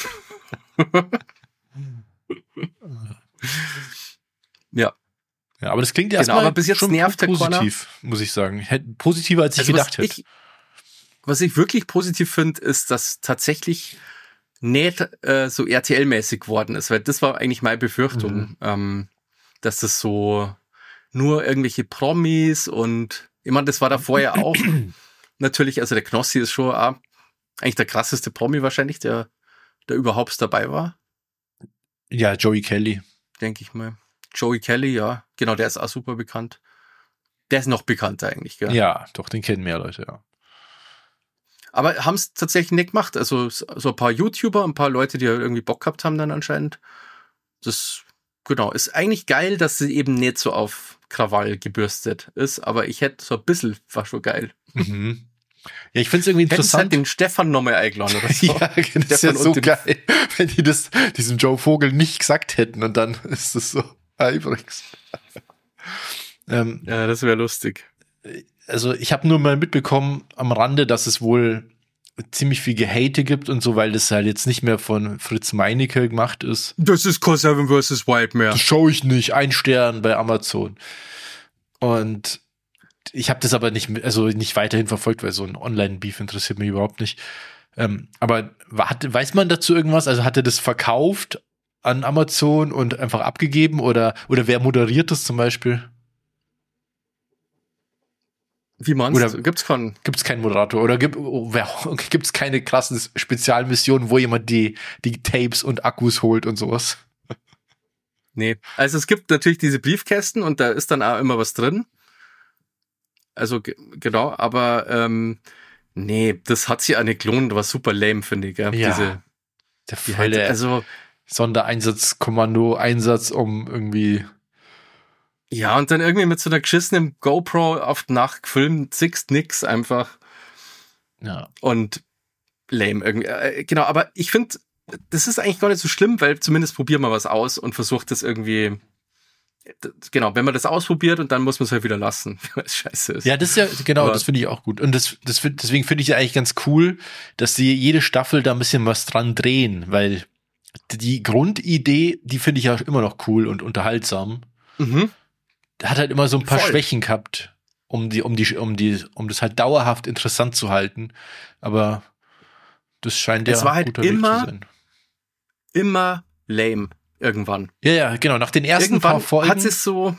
S2: Ja.
S1: Ja, aber das klingt
S2: Genau,
S1: erstmal
S2: aber bis jetzt
S1: schon
S2: nervt der
S1: positiv, muss ich sagen. Positiver, als ich
S2: Also
S1: gedacht hätte.
S2: Was ich wirklich positiv finde, ist, dass tatsächlich nicht so RTL-mäßig geworden ist, weil das war eigentlich meine Befürchtung, dass das so nur irgendwelche Promis und ich meine, das war da vorher auch natürlich, also der Knossi ist schon auch eigentlich der krasseste Promi wahrscheinlich, der überhaupt dabei war,
S1: Ja, Joey Kelly.
S2: denke ich mal. Joey Kelly, ja, genau, der ist auch super bekannt. Der ist noch bekannter eigentlich, gell?
S1: Ja, doch, den kennen mehr Leute, ja.
S2: Aber haben es tatsächlich nicht gemacht. Also so ein paar YouTuber, ein paar Leute, die halt irgendwie Bock gehabt haben dann anscheinend. Das, genau, ist eigentlich geil, dass sie eben nicht so auf Krawall gebürstet ist. Aber ich hätte so ein bisschen, war schon geil.
S1: Mhm. Ja, ich finde es irgendwie
S2: Hätten sie halt
S1: interessant.
S2: den Stefan nochmal eingeladen oder so.
S1: Ja, das ist ja so geil, wenn die das diesem Joe Vogel nicht gesagt hätten und dann ist es so, übrigens.
S2: Ja, das wäre lustig.
S1: Also ich habe nur mal mitbekommen am Rande, dass es wohl ziemlich viel Gehate gibt und so, weil das halt jetzt nicht mehr von Fritz Meinecke gemacht ist.
S2: Das ist Core 7 vs. Wild mehr.
S1: Das schaue ich nicht. 1 Stern bei Amazon. Und ich habe das aber nicht weiterhin verfolgt, weil so ein Online-Beef interessiert mich überhaupt nicht. Aber weiß man dazu irgendwas? Also hat er das verkauft an Amazon und einfach abgegeben oder wer moderiert das zum Beispiel?
S2: Wie meinst
S1: Oder
S2: du? Gibt's keinen?
S1: gibt's keinen Moderator? Oder gibt's keine krassen Spezialmissionen, wo jemand die Tapes und Akkus holt und sowas?
S2: Nee. Also es gibt natürlich diese Briefkästen und da ist dann auch immer was drin. Also genau, aber nee, das hat sich auch nicht gelohnt, war super lame, finde ich. Ja.
S1: Ja.
S2: Diese,
S1: Der
S2: die halt,
S1: volle
S2: also
S1: Sondereinsatzkommando-Einsatz, um irgendwie.
S2: ja, und dann irgendwie mit so einer geschissenen GoPro auf die Nacht gefilmt, siehst nix einfach
S1: Ja.
S2: und lame irgendwie. Genau, aber ich finde, das ist eigentlich gar nicht so schlimm, weil zumindest probiert man was aus und versucht das irgendwie. Genau, wenn man das ausprobiert und dann muss man es halt wieder lassen, weil es scheiße ist.
S1: Ja, das ist ja, genau,
S2: Aber
S1: das finde ich auch gut. Und deswegen finde ich ja eigentlich ganz cool, dass sie jede Staffel da ein bisschen was dran drehen, weil die Grundidee, die finde ich ja immer noch cool und unterhaltsam.
S2: Mhm.
S1: Hat halt immer so ein paar
S2: Voll.
S1: Schwächen gehabt, um das halt dauerhaft interessant zu halten. Aber das scheint ja
S2: Es war halt
S1: ein guter Weg
S2: immer-
S1: zu sein.
S2: Immer lame irgendwann.
S1: Ja, genau. Nach den ersten
S2: Irgendwann
S1: paar Folgen.
S2: hat es so,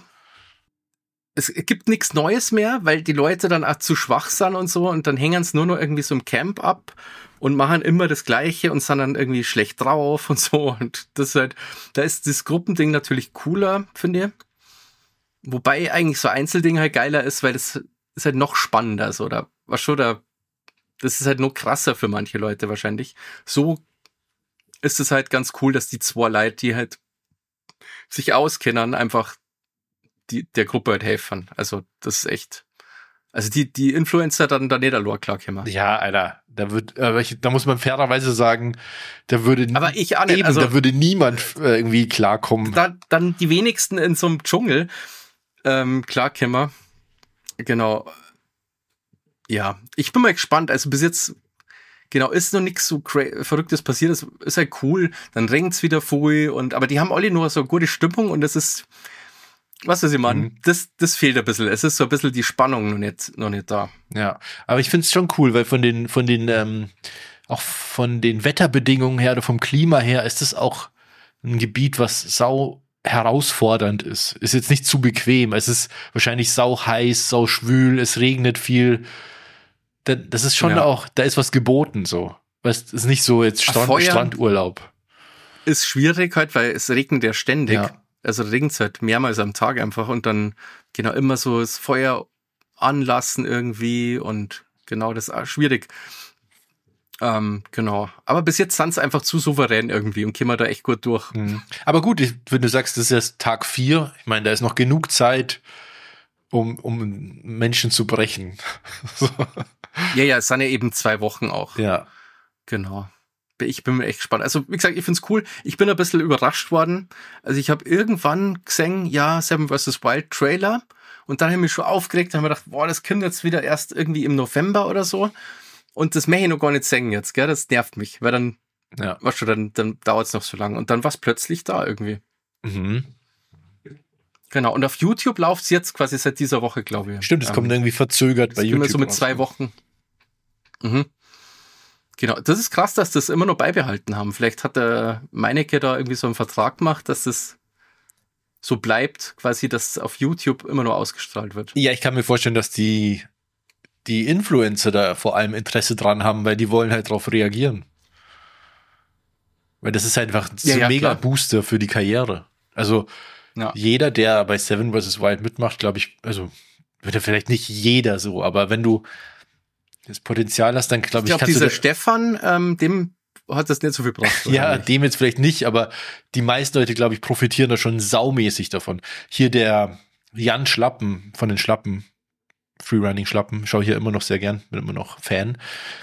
S2: es gibt nichts Neues mehr, weil die Leute dann auch zu schwach sind und so und dann hängen es nur noch irgendwie so im Camp ab und machen immer das Gleiche und sind dann irgendwie schlecht drauf und so und das ist halt, da ist das Gruppending natürlich cooler, finde ich. Wobei eigentlich so Einzelding halt geiler ist, weil das ist halt noch spannender, so, da war schon da, das ist halt noch krasser für manche Leute wahrscheinlich. So ist es halt ganz cool, dass die zwei Leute, die halt sich auskennen, einfach der Gruppe halt helfen. Also das ist echt, also die Influencer dann da nicht allein klarkommen.
S1: Ja, Alter, da muss man fairerweise sagen, da würde
S2: Aber ich auch nicht,
S1: eben,
S2: also
S1: da würde niemand irgendwie klarkommen.
S2: dann die wenigsten in so einem Dschungel klarkommen. Genau. Ja, ich bin mal gespannt. Also bis jetzt, genau, ist noch nichts so Verrücktes passiert. Das ist halt cool. Dann regnt's wieder voll aber die haben alle nur so eine gute Stimmung und das ist, was ich meine, das fehlt ein bisschen. Es ist so ein bisschen die Spannung noch nicht da.
S1: Ja, aber ich finde es schon cool, weil auch von den Wetterbedingungen her oder vom Klima her ist es auch ein Gebiet, was sau herausfordernd ist. Ist jetzt nicht zu bequem. Es ist wahrscheinlich sau heiß, sau schwül, es regnet viel. Das ist schon auch, da ist was geboten so. Weißt, es ist nicht so jetzt Strandurlaub.
S2: Ist schwierig halt, weil es regnet ja ständig.
S1: Ja.
S2: Also regnet es halt mehrmals am Tag einfach und dann genau immer so das Feuer anlassen irgendwie und genau, das ist auch schwierig. Genau. Aber bis jetzt sind es einfach zu souverän irgendwie und kommen da echt gut durch.
S1: Mhm. Aber gut, wenn du sagst, das ist erst Tag 4, ich meine, da ist noch genug Zeit, um Menschen zu brechen. So.
S2: Ja, es sind ja eben 2 Wochen auch.
S1: Ja.
S2: Genau. Ich bin mir echt gespannt. Also, wie gesagt, ich find's cool. Ich bin ein bisschen überrascht worden. Also, ich habe irgendwann gesehen, ja, Seven vs. Wild Trailer. Und dann habe ich mich schon aufgeregt. Dann habe ich gedacht, boah, das kommt jetzt wieder erst irgendwie im November oder so. Und das möchte ich noch gar nicht sehen jetzt, gell? Das nervt mich. Weil dann, weißt du, dann dauert's noch so lange. Und dann war's plötzlich da irgendwie.
S1: Mhm.
S2: Genau. Und auf YouTube läuft's jetzt quasi seit dieser Woche, glaube ich.
S1: Stimmt, es kommt irgendwie verzögert bei YouTube.
S2: Immer so mit 2 Wochen. Mhm. Genau, das ist krass, dass das immer noch beibehalten haben. Vielleicht hat der Meinecke da irgendwie so einen Vertrag gemacht, dass das so bleibt, quasi, dass auf YouTube immer noch ausgestrahlt wird.
S1: Ja, ich kann mir vorstellen, dass die Influencer da vor allem Interesse dran haben, weil die wollen halt drauf reagieren. Weil das ist einfach so ein mega Booster für die Karriere. Also jeder, der bei Seven vs. Wild mitmacht, glaube ich, also vielleicht nicht jeder so, aber wenn du das Potenzial hast, dann glaube ich,
S2: kannst dieser Stefan, dem hat das nicht so viel gebracht.
S1: Ja, dem jetzt vielleicht nicht, aber die meisten Leute, glaube ich, profitieren da schon saumäßig davon. Hier der Jan Schlappen von den Schlappen, Freerunning Schlappen, schaue ich hier immer noch sehr gern, bin immer noch Fan.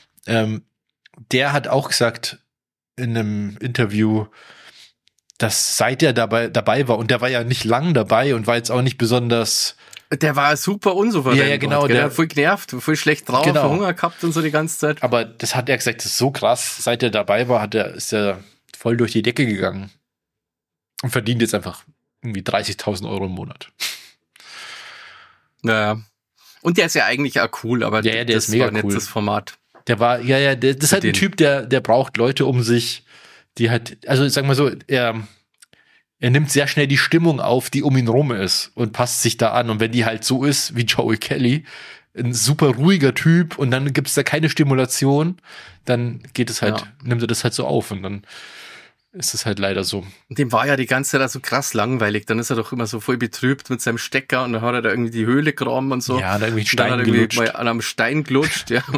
S1: Der hat auch gesagt in einem Interview, dass seit er dabei war, und der war ja nicht lang dabei und war jetzt auch nicht besonders. Der
S2: war super unsouverän.
S1: Ja, genau.
S2: Der hat voll genervt, voll schlecht drauf, Hunger gehabt und so die ganze Zeit.
S1: Aber das hat er gesagt, das ist so krass. Seit er dabei war, ist er voll durch die Decke gegangen. Und verdient jetzt einfach irgendwie 30.000 € im Monat.
S2: Naja. Und der ist ja eigentlich auch cool, aber
S1: der ist mega
S2: war
S1: cool.
S2: Das Format.
S1: Der war, das ist halt ein Typ, der braucht Leute um sich, die halt, also sag mal so, er nimmt sehr schnell die Stimmung auf, die um ihn rum ist und passt sich da an. Und wenn die halt so ist wie Joey Kelly, ein super ruhiger Typ und dann gibt es da keine Stimulation, dann geht es halt, nimmt er das halt so auf und dann ist es halt leider so.
S2: Dem war ja die ganze Zeit so krass langweilig. Dann ist er doch immer so voll betrübt mit seinem Stecker und dann hat er da irgendwie die Höhle gegraben und so.
S1: Ja, da irgendwie Stein gelutscht.
S2: Mal an einem Stein gelutscht, ja.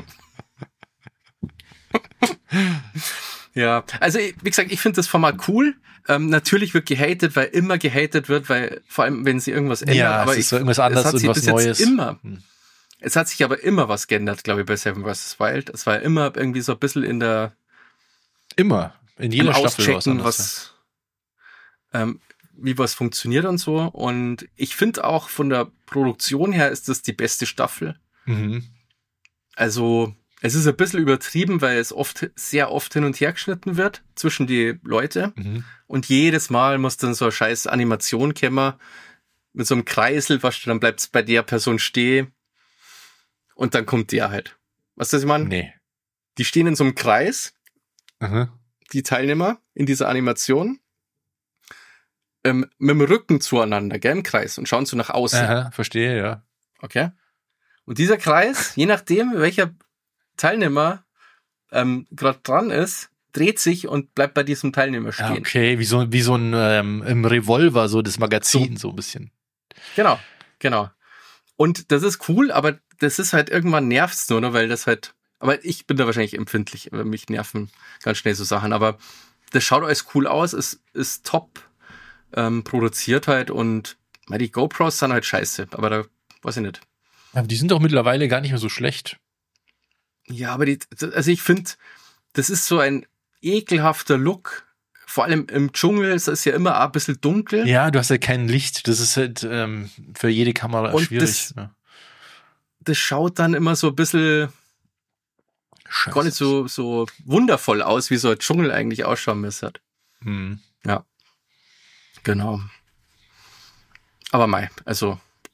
S2: Ja, also wie gesagt, ich finde das Format cool. Natürlich wird gehatet, weil immer gehatet wird, weil vor allem, wenn sie irgendwas ändern.
S1: Ja,
S2: aber
S1: es ist so irgendwas anderes und was Neues.
S2: Es hat sich aber immer was geändert, glaube ich, bei Seven vs. Wild. Es war immer irgendwie so ein bisschen in der...
S1: Immer. In jeder Staffel
S2: was wie was funktioniert und so. Und ich finde auch von der Produktion her ist das die beste Staffel.
S1: Mhm.
S2: Also es ist ein bisschen übertrieben, weil es sehr oft hin und her geschnitten wird zwischen die Leute.
S1: Mhm.
S2: Und jedes Mal muss dann so eine scheiß Animation kommen mit so einem Kreisel, was dann bleibt es bei der Person stehen. Und dann kommt der halt. Weißt du, was ich meine?
S1: Nee.
S2: Die stehen in so einem Kreis.
S1: Aha.
S2: Die Teilnehmer in dieser Animation mit dem Rücken zueinander, gell, im Kreis und schauen so nach außen.
S1: Aha, verstehe, ja.
S2: Okay. Und dieser Kreis, je nachdem, welcher Teilnehmer gerade dran ist, dreht sich und bleibt bei diesem Teilnehmer stehen.
S1: Okay, wie so ein im Revolver, so das Magazin, so ein bisschen.
S2: Genau. Und das ist cool, aber das ist halt irgendwann nervt's nur, ne, weil das halt. Aber ich bin da wahrscheinlich empfindlich, mich nerven ganz schnell so Sachen. Aber das schaut alles cool aus, es ist top produziert halt und die GoPros sind halt scheiße, aber da weiß ich nicht.
S1: Aber die sind doch mittlerweile gar nicht mehr so schlecht.
S2: Ja, aber also ich finde, das ist so ein ekelhafter Look, vor allem im Dschungel, es ist ja immer ein bisschen dunkel.
S1: Ja, du hast ja kein Licht, das ist halt für jede Kamera und schwierig.
S2: Das schaut dann immer so ein bisschen
S1: Scheiße.
S2: gar nicht so wundervoll aus, wie so ein Dschungel eigentlich ausschauen müsste.
S1: Hm.
S2: Ja. Genau. Aber also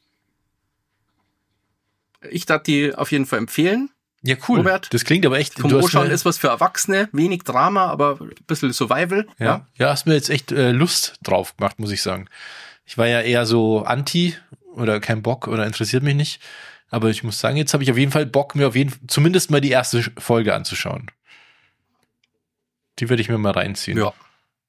S2: ich darf die auf jeden Fall empfehlen.
S1: Ja, cool.
S2: Robert,
S1: das klingt aber echt...
S2: Vom Anschauen ist was für Erwachsene, wenig Drama, aber ein bisschen Survival.
S1: Ja, hast mir jetzt echt Lust drauf gemacht, muss ich sagen. Ich war ja eher so anti oder kein Bock oder interessiert mich nicht. Aber ich muss sagen, jetzt habe ich auf jeden Fall Bock, mir zumindest mal die erste Folge anzuschauen. Die würde ich mir mal reinziehen.
S2: Ja.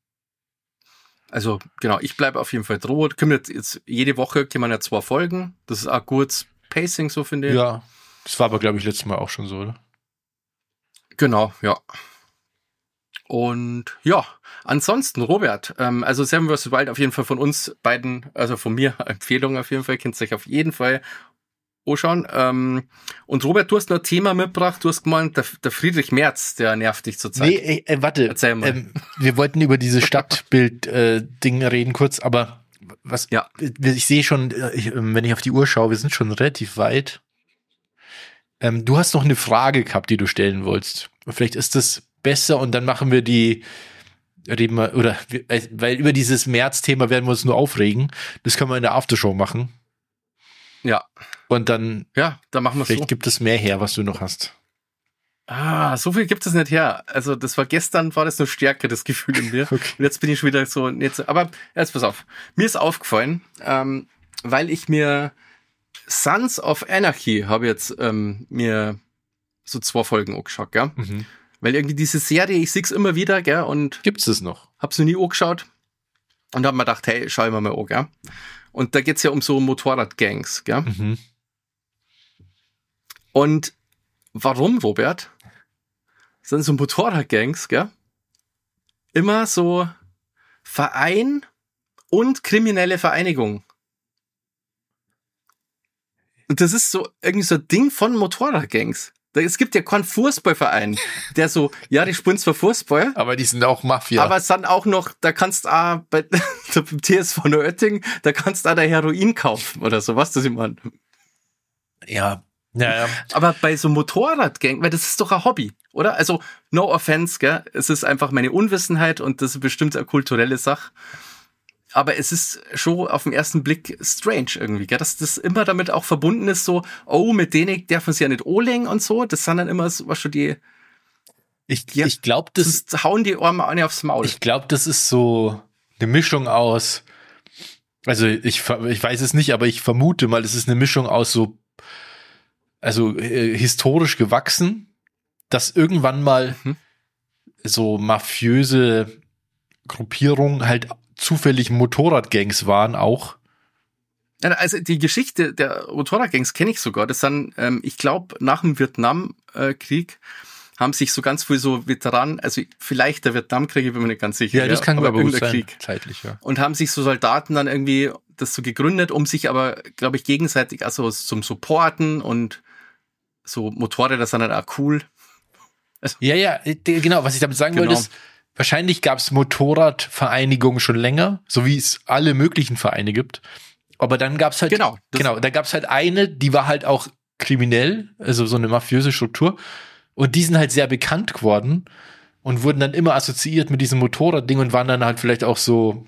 S2: Also, genau, ich bleibe auf jeden Fall droht. Jetzt jede Woche kommen ja 2 Folgen. Das ist auch gutes Pacing, so finde ich.
S1: Ja, das war aber, glaube ich, letztes Mal auch schon so, oder?
S2: Genau, ja. Und ja, ansonsten, Robert, also Seven vs. Wild auf jeden Fall von uns beiden, also von mir, Empfehlung auf jeden Fall, könnt ihr euch auf jeden Fall anschauen. Und Robert, du hast noch ein Thema mitgebracht, du hast gemeint, der Friedrich Merz, der nervt dich zurzeit.
S1: Nee, warte.
S2: Erzähl mal.
S1: Wir wollten über dieses Stadtbild-Ding reden kurz, aber was?
S2: Ja.
S1: Ich sehe schon, wenn ich auf die Uhr schaue, wir sind schon relativ weit. Du hast noch eine Frage gehabt, die du stellen wolltest. Vielleicht ist das besser und dann machen wir weil über dieses März-Thema werden wir uns nur aufregen. Das können wir in der Aftershow machen.
S2: Ja.
S1: Und dann,
S2: dann machen wir es so.
S1: Vielleicht gibt es mehr her, was du noch hast.
S2: So viel gibt es nicht her. Also gestern war das nur stärker, das Gefühl in mir.
S1: Okay.
S2: Und jetzt bin ich schon wieder so, aber jetzt pass auf. Mir ist aufgefallen, weil ich mir Sons of Anarchy habe jetzt mir so 2 Folgen angeschaut, gell?
S1: Mhm.
S2: Weil irgendwie diese Serie, ich sehe immer wieder, gell? Und
S1: gibt's das noch?
S2: Hab's noch nie angeschaut. Und hab mir gedacht, hey, schau ich mir mal an, gell? Und da geht's ja um so Motorradgangs, gell?
S1: Mhm.
S2: Und warum, Robert? Sind so Motorradgangs, gell? Immer so Verein und kriminelle Vereinigung. Und das ist so irgendwie so ein Ding von Motorradgangs. Es gibt ja keinen Fußballverein, der so, ja, die spielen zwar Fußball,
S1: aber die sind auch Mafia.
S2: aber es sind auch noch, da kannst du auch beim TSV Neuötting, da kannst du auch da Heroin kaufen oder so, was das immer.
S1: Ja.
S2: Aber bei so Motorradgang, weil das ist doch ein Hobby, oder? Also, no offense, gell? Es ist einfach meine Unwissenheit und das ist bestimmt eine kulturelle Sache. Aber es ist schon auf den ersten Blick strange irgendwie, gell? Dass das immer damit auch verbunden ist, so, mit denen darf man sich ja nicht anlegen und so. Das sind dann immer so, was schon die.
S1: Ich glaube, das
S2: hauen die Arme alle aufs Maul.
S1: Ich glaube, das ist so eine Mischung aus. Also, ich weiß es nicht, aber ich vermute mal, es ist eine Mischung aus so also historisch gewachsen, dass irgendwann mal so mafiöse Gruppierungen halt zufällig Motorradgangs waren auch.
S2: Also die Geschichte der Motorradgangs kenne ich sogar. Das sind, ich glaube, nach dem Vietnamkrieg haben sich so ganz viele so Veteranen, also vielleicht der Vietnamkrieg, ich bin mir nicht ganz sicher.
S1: Ja, das kann aber gut sein,
S2: Krieg.
S1: zeitlich, ja.
S2: Und haben sich so Soldaten dann irgendwie das so gegründet, um sich aber, glaube ich, gegenseitig also zum Supporten und so Motorräder sind dann auch cool.
S1: Also, ja, genau, was ich damit sagen wollte ist, wahrscheinlich gab es Motorradvereinigungen schon länger, so wie es alle möglichen Vereine gibt. Aber dann gab es halt, da gab es halt eine, die war halt auch kriminell, also so eine mafiöse Struktur. Und die sind halt sehr bekannt geworden und wurden dann immer assoziiert mit diesem Motorradding und waren dann halt vielleicht auch so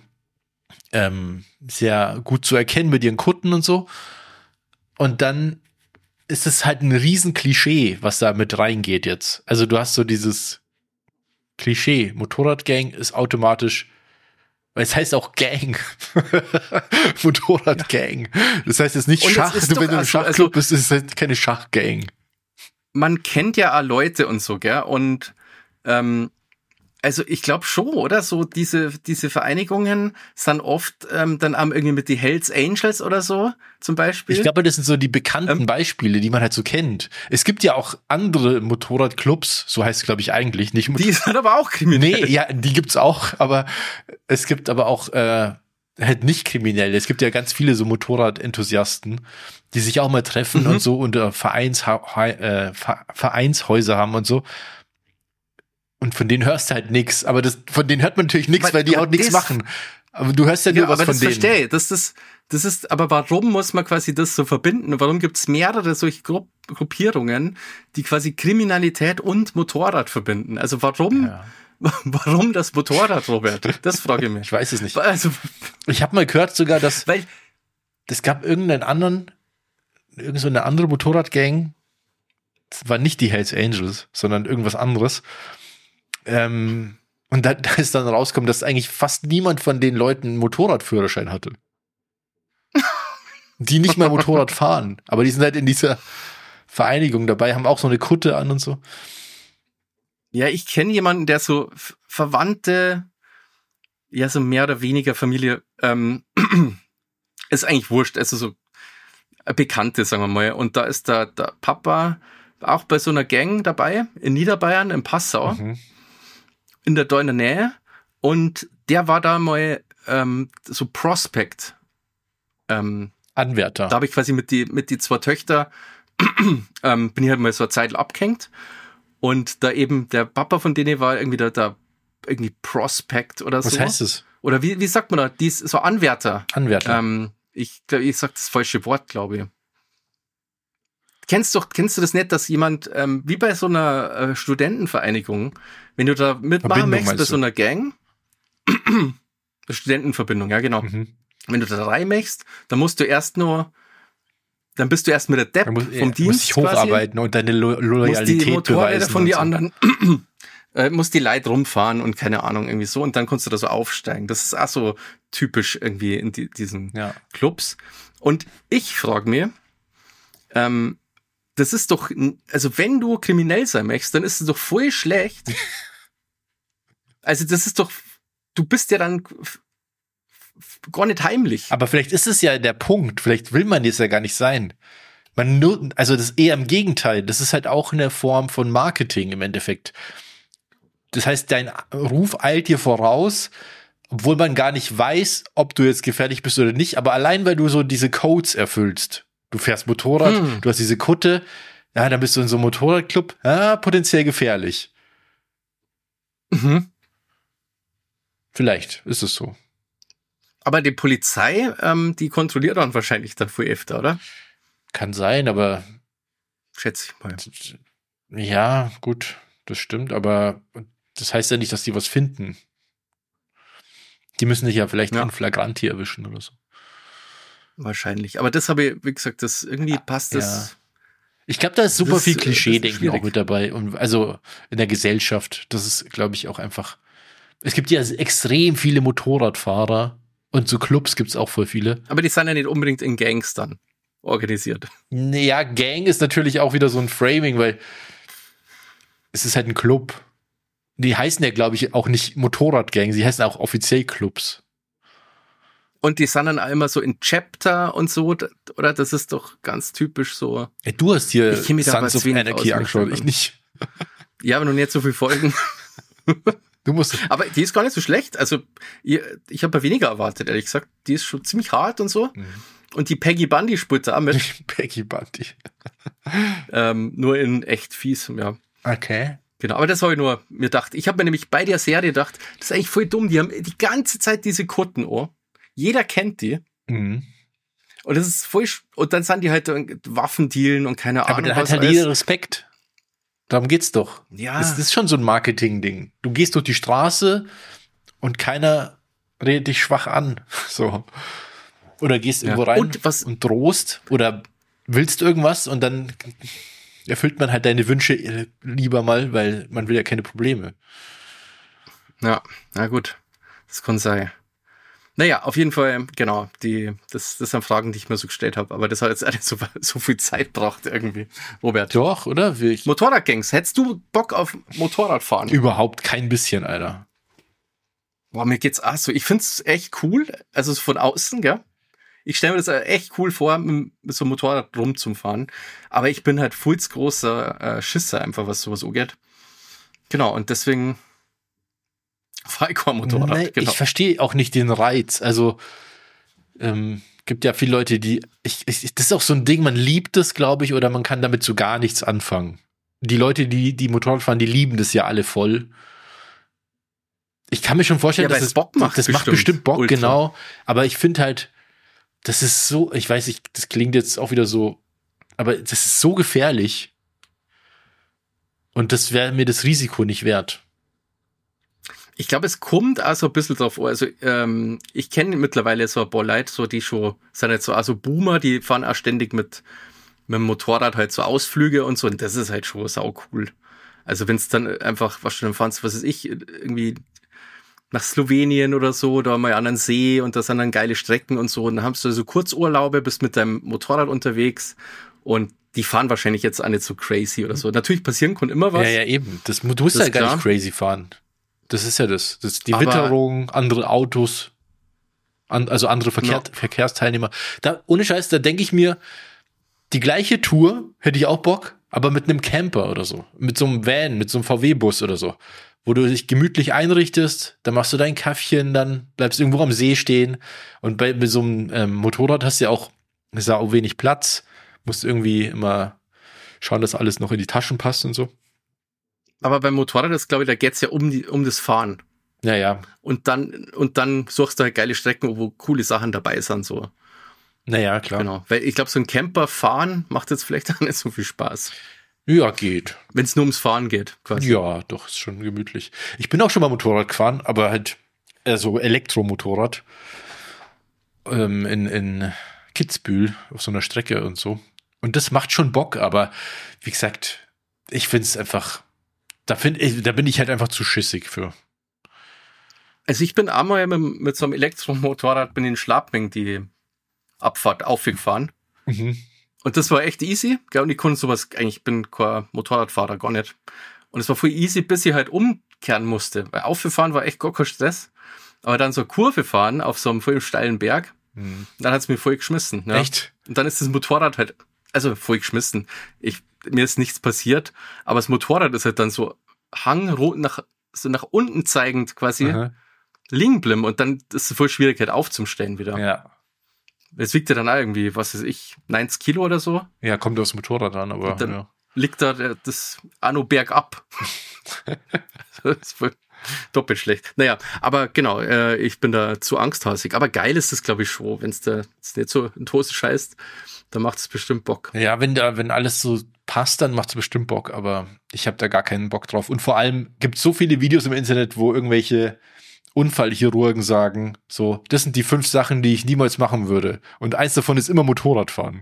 S1: sehr gut zu erkennen mit ihren Kutten und so. Und dann ist es halt ein riesen Klischee, was da mit reingeht jetzt. Also du hast so dieses Klischee, Motorradgang ist automatisch, weil es heißt auch Gang. Motorradgang. Das heißt jetzt nicht Schach, wenn du im Schachclub bist, ist es halt keine Schachgang.
S2: Man kennt ja auch Leute und so, gell? Und also ich glaube schon, oder? So diese Vereinigungen sind oft dann auch irgendwie mit die Hells Angels oder so zum Beispiel.
S1: Ich glaube, das sind so die bekannten Beispiele, die man halt so kennt. Es gibt ja auch andere Motorradclubs, so heißt es, glaube ich, eigentlich nicht.
S2: Die sind aber auch kriminell.
S1: Nee, ja, die gibt's auch, aber es gibt aber auch halt nicht kriminell. Es gibt ja ganz viele so Motorradenthusiasten, die sich auch mal treffen und so und Vereinshäuser haben und so. Und von denen hörst du halt nichts. Aber von denen hört man natürlich nichts, weil die auch nichts machen. Aber du hörst ja nur was von denen.
S2: Verstehe. Das ist, aber warum muss man quasi das so verbinden? Warum gibt es mehrere solche Gruppierungen, die quasi Kriminalität und Motorrad verbinden? Also warum das Motorrad, Robert? Das frage ich mich.
S1: Ich weiß es nicht.
S2: Also,
S1: ich habe mal gehört sogar, dass es gab irgendeine andere Motorradgang. Das war nicht die Hells Angels, sondern irgendwas anderes. Und da ist dann rausgekommen, dass eigentlich fast niemand von den Leuten einen Motorradführerschein hatte. Die nicht mal Motorrad fahren. Aber die sind halt in dieser Vereinigung dabei, haben auch so eine Kutte an und so.
S2: Ja, ich kenne jemanden, der so Verwandte, ja, so mehr oder weniger Familie, ist eigentlich wurscht, also so Bekannte, sagen wir mal. Und da ist der Papa auch bei so einer Gang dabei, in Niederbayern, in Passau, in der Nähe. Und der war da mal so Prospect.
S1: Anwärter.
S2: Da habe ich quasi mit die zwei Töchter bin ich halt mal so eine Zeit abgehängt. Und da eben der Papa von denen war irgendwie da irgendwie Prospect oder so.
S1: Was heißt es?
S2: Oder wie sagt man da? Die ist so Anwärter.
S1: Anwärter.
S2: Ich glaube, ich sag das falsche Wort, glaube ich. Kennst du das nicht, dass jemand, wie bei so einer Studentenvereinigung, wenn du da mitmachen möchtest bei so einer Gang, Studentenverbindung, ja genau. Wenn du da rein möchtest, dann bist du erst mit der Depp vom Dienst
S1: musst dich hocharbeiten quasi. Und deine Loyalität
S2: die Motorräder
S1: beweisen.
S2: Von die anderen musst die Leute rumfahren und keine Ahnung irgendwie so und dann kannst du da so aufsteigen. Das ist auch so typisch irgendwie in diesen Clubs. Und ich frage mir, das ist doch, also wenn du kriminell sein möchtest, dann ist es doch voll schlecht. Also das ist doch, du bist ja dann gar nicht heimlich.
S1: Aber vielleicht ist es ja der Punkt, vielleicht will man das ja gar nicht sein. Also das ist eher im Gegenteil, das ist halt auch eine Form von Marketing im Endeffekt. Das heißt, dein Ruf eilt dir voraus, obwohl man gar nicht weiß, ob du jetzt gefährlich bist oder nicht, aber allein, weil du so diese Codes erfüllst. Du fährst Motorrad, du hast diese Kutte, ja, dann bist du in so einem Motorradclub, potenziell gefährlich. Vielleicht ist es so.
S2: Aber die Polizei, die kontrolliert dann wahrscheinlich dann viel öfter, oder?
S1: Kann sein, aber
S2: schätze ich mal.
S1: Ja, gut, das stimmt, aber das heißt ja nicht, dass die was finden. Die müssen dich ja vielleicht in Flagranti erwischen oder so.
S2: Wahrscheinlich. Aber das habe ich, wie gesagt, das irgendwie passt das.
S1: Ich glaube, da ist super viel Klischee-Denken auch mit dabei. Und also in der Gesellschaft. Das ist, glaube ich, auch einfach. Es gibt ja extrem viele Motorradfahrer und so Clubs gibt es auch voll viele.
S2: Aber die sind ja nicht unbedingt in Gangs dann. organisiert.
S1: Ja, Gang ist natürlich auch wieder so ein Framing, weil es ist halt ein Club. Die heißen ja, glaube ich, auch nicht Motorradgang, sie heißen auch offiziell Clubs.
S2: Und die sind dann auch immer so in Chapter und so, oder? Das ist doch ganz typisch so.
S1: Ey, du hast hier
S2: Sons
S1: of Anarchy angeschaut, ich nicht.
S2: Ja, aber noch nicht so viele Folgen.
S1: Du musst.
S2: Aber die ist gar nicht so schlecht. Also, ich habe ja weniger erwartet, ehrlich gesagt. Die ist schon ziemlich hart und so. Mhm. Und die Peggy Bundy spielt da auch mit.
S1: Peggy Bundy.
S2: Nur in echt fies, ja.
S1: Okay.
S2: Genau, aber das habe ich nur mir gedacht. Ich habe mir nämlich bei der Serie gedacht, das ist eigentlich voll dumm. Die haben die ganze Zeit diese Kutten an. Jeder kennt die.
S1: Mhm.
S2: Und das ist voll, und dann sind die halt Waffendealen und keine Ahnung.
S1: Aber dann hat halt jeder Respekt. Darum geht's doch.
S2: Ja.
S1: Das ist schon so ein Marketing-Ding. Du gehst durch die Straße und keiner redet dich schwach an. So. Oder gehst irgendwo rein und drohst oder willst irgendwas und dann erfüllt man halt deine Wünsche lieber mal, weil man will ja keine Probleme.
S2: Ja, na gut. Das kann sein. Naja, auf jeden Fall, genau, das sind Fragen, die ich mir so gestellt habe, aber das hat jetzt nicht so viel Zeit gebraucht irgendwie, Robert.
S1: Doch, oder?
S2: Motorradgangs, hättest du Bock auf Motorradfahren?
S1: Überhaupt kein bisschen, Alter.
S2: Boah, mir geht's auch so. Ich find's echt cool, also von außen, gell? Ich stelle mir das echt cool vor, mit so einem Motorrad rumzufahren, aber ich bin halt fulls großer Schisser einfach, was sowas angeht. Genau, und deswegen Motorrad.
S1: Nee,
S2: genau.
S1: Ich verstehe auch nicht den Reiz. Also gibt ja viele Leute, die das ist auch so ein Ding, man liebt es, glaube ich, oder man kann damit so gar nichts anfangen. Die Leute, die Motorrad fahren, die lieben das ja alle voll. Ich kann mir schon vorstellen, dass es Bock macht. Das macht bestimmt Bock, ultra. Genau. Aber ich finde halt, das ist so, ich weiß nicht, das klingt jetzt auch wieder so, aber das ist so gefährlich. Und das wäre mir das Risiko nicht wert.
S2: Ich glaube, es kommt auch so ein bisschen drauf an. Also, ich kenne mittlerweile so ein paar Leute, so, die schon, sind jetzt so, also Boomer, die fahren auch ständig mit dem Motorrad halt so Ausflüge und so. Und das ist halt schon sau cool. Also, wenn es dann einfach, was weiß ich, irgendwie nach Slowenien oder so, da mal an einen See und da sind dann geile Strecken und so. Und dann hast du so Kurzurlaube, bist mit deinem Motorrad unterwegs und die fahren wahrscheinlich jetzt auch nicht so crazy oder so. Natürlich passieren kann immer was.
S1: Ja, eben. Du musst ja gar nicht crazy fahren. Das ist ja das. Die Witterung, andere Autos, also andere Verkehrsteilnehmer. Da, ohne Scheiß, da denke ich mir, die gleiche Tour hätte ich auch Bock, aber mit einem Camper oder so. Mit so einem Van, mit so einem VW-Bus oder so. Wo du dich gemütlich einrichtest, dann machst du dein Kaffchen, dann bleibst du irgendwo am See stehen. Und bei so einem Motorrad hast du ja auch wenig Platz. Musst irgendwie immer schauen, dass alles noch in die Taschen passt und so.
S2: Aber beim Motorrad ist, glaube ich, da geht's ja um das Fahren.
S1: Ja.
S2: Und dann suchst du halt geile Strecken, wo coole Sachen dabei sind, so.
S1: Naja, klar.
S2: Genau. Weil ich glaube, so ein Camper fahren macht jetzt vielleicht auch nicht so viel Spaß.
S1: Ja, geht.
S2: Wenn es nur ums Fahren geht, quasi.
S1: Ja, doch, ist schon gemütlich. Ich bin auch schon mal Motorrad gefahren, aber halt so Elektromotorrad. In Kitzbühel auf so einer Strecke und so. Und das macht schon Bock, aber wie gesagt, ich finde es einfach. Da bin ich halt einfach zu schissig für.
S2: Also ich bin einmal mit so einem Elektromotorrad in Schlapming die Abfahrt aufgefahren.
S1: Mhm.
S2: Und das war echt easy. Und ich konnte sowas, eigentlich bin kein Motorradfahrer, gar nicht. Und es war voll easy, bis ich halt umkehren musste. Weil aufgefahren war echt gar kein Stress. Aber dann so eine Kurve fahren auf so einem voll steilen Berg, dann hat es mir voll geschmissen. Ja.
S1: Echt?
S2: Und dann ist das Motorrad halt, also voll geschmissen. Mir ist nichts passiert, aber das Motorrad ist halt dann so nach unten zeigend quasi liegen bleiben und dann ist es voll Schwierigkeit aufzustellen wieder.
S1: Ja.
S2: Es wiegt ja dann auch irgendwie, was weiß ich, 90 Kilo oder so.
S1: Ja, kommt aufs Motorrad an, aber
S2: und dann liegt da das Anno bergab. Das ist voll doppelt schlecht. Naja, aber genau, ich bin da zu angsthasig. Aber geil ist das, glaube ich, schon, wenn es da nicht so in die Hose scheißt. Dann macht es bestimmt Bock.
S1: Ja, wenn alles so passt, dann macht es bestimmt Bock, aber ich habe da gar keinen Bock drauf. Und vor allem gibt es so viele Videos im Internet, wo irgendwelche Unfallchirurgen sagen, so, das sind die 5 Sachen, die ich niemals machen würde. Und eins davon ist immer Motorradfahren.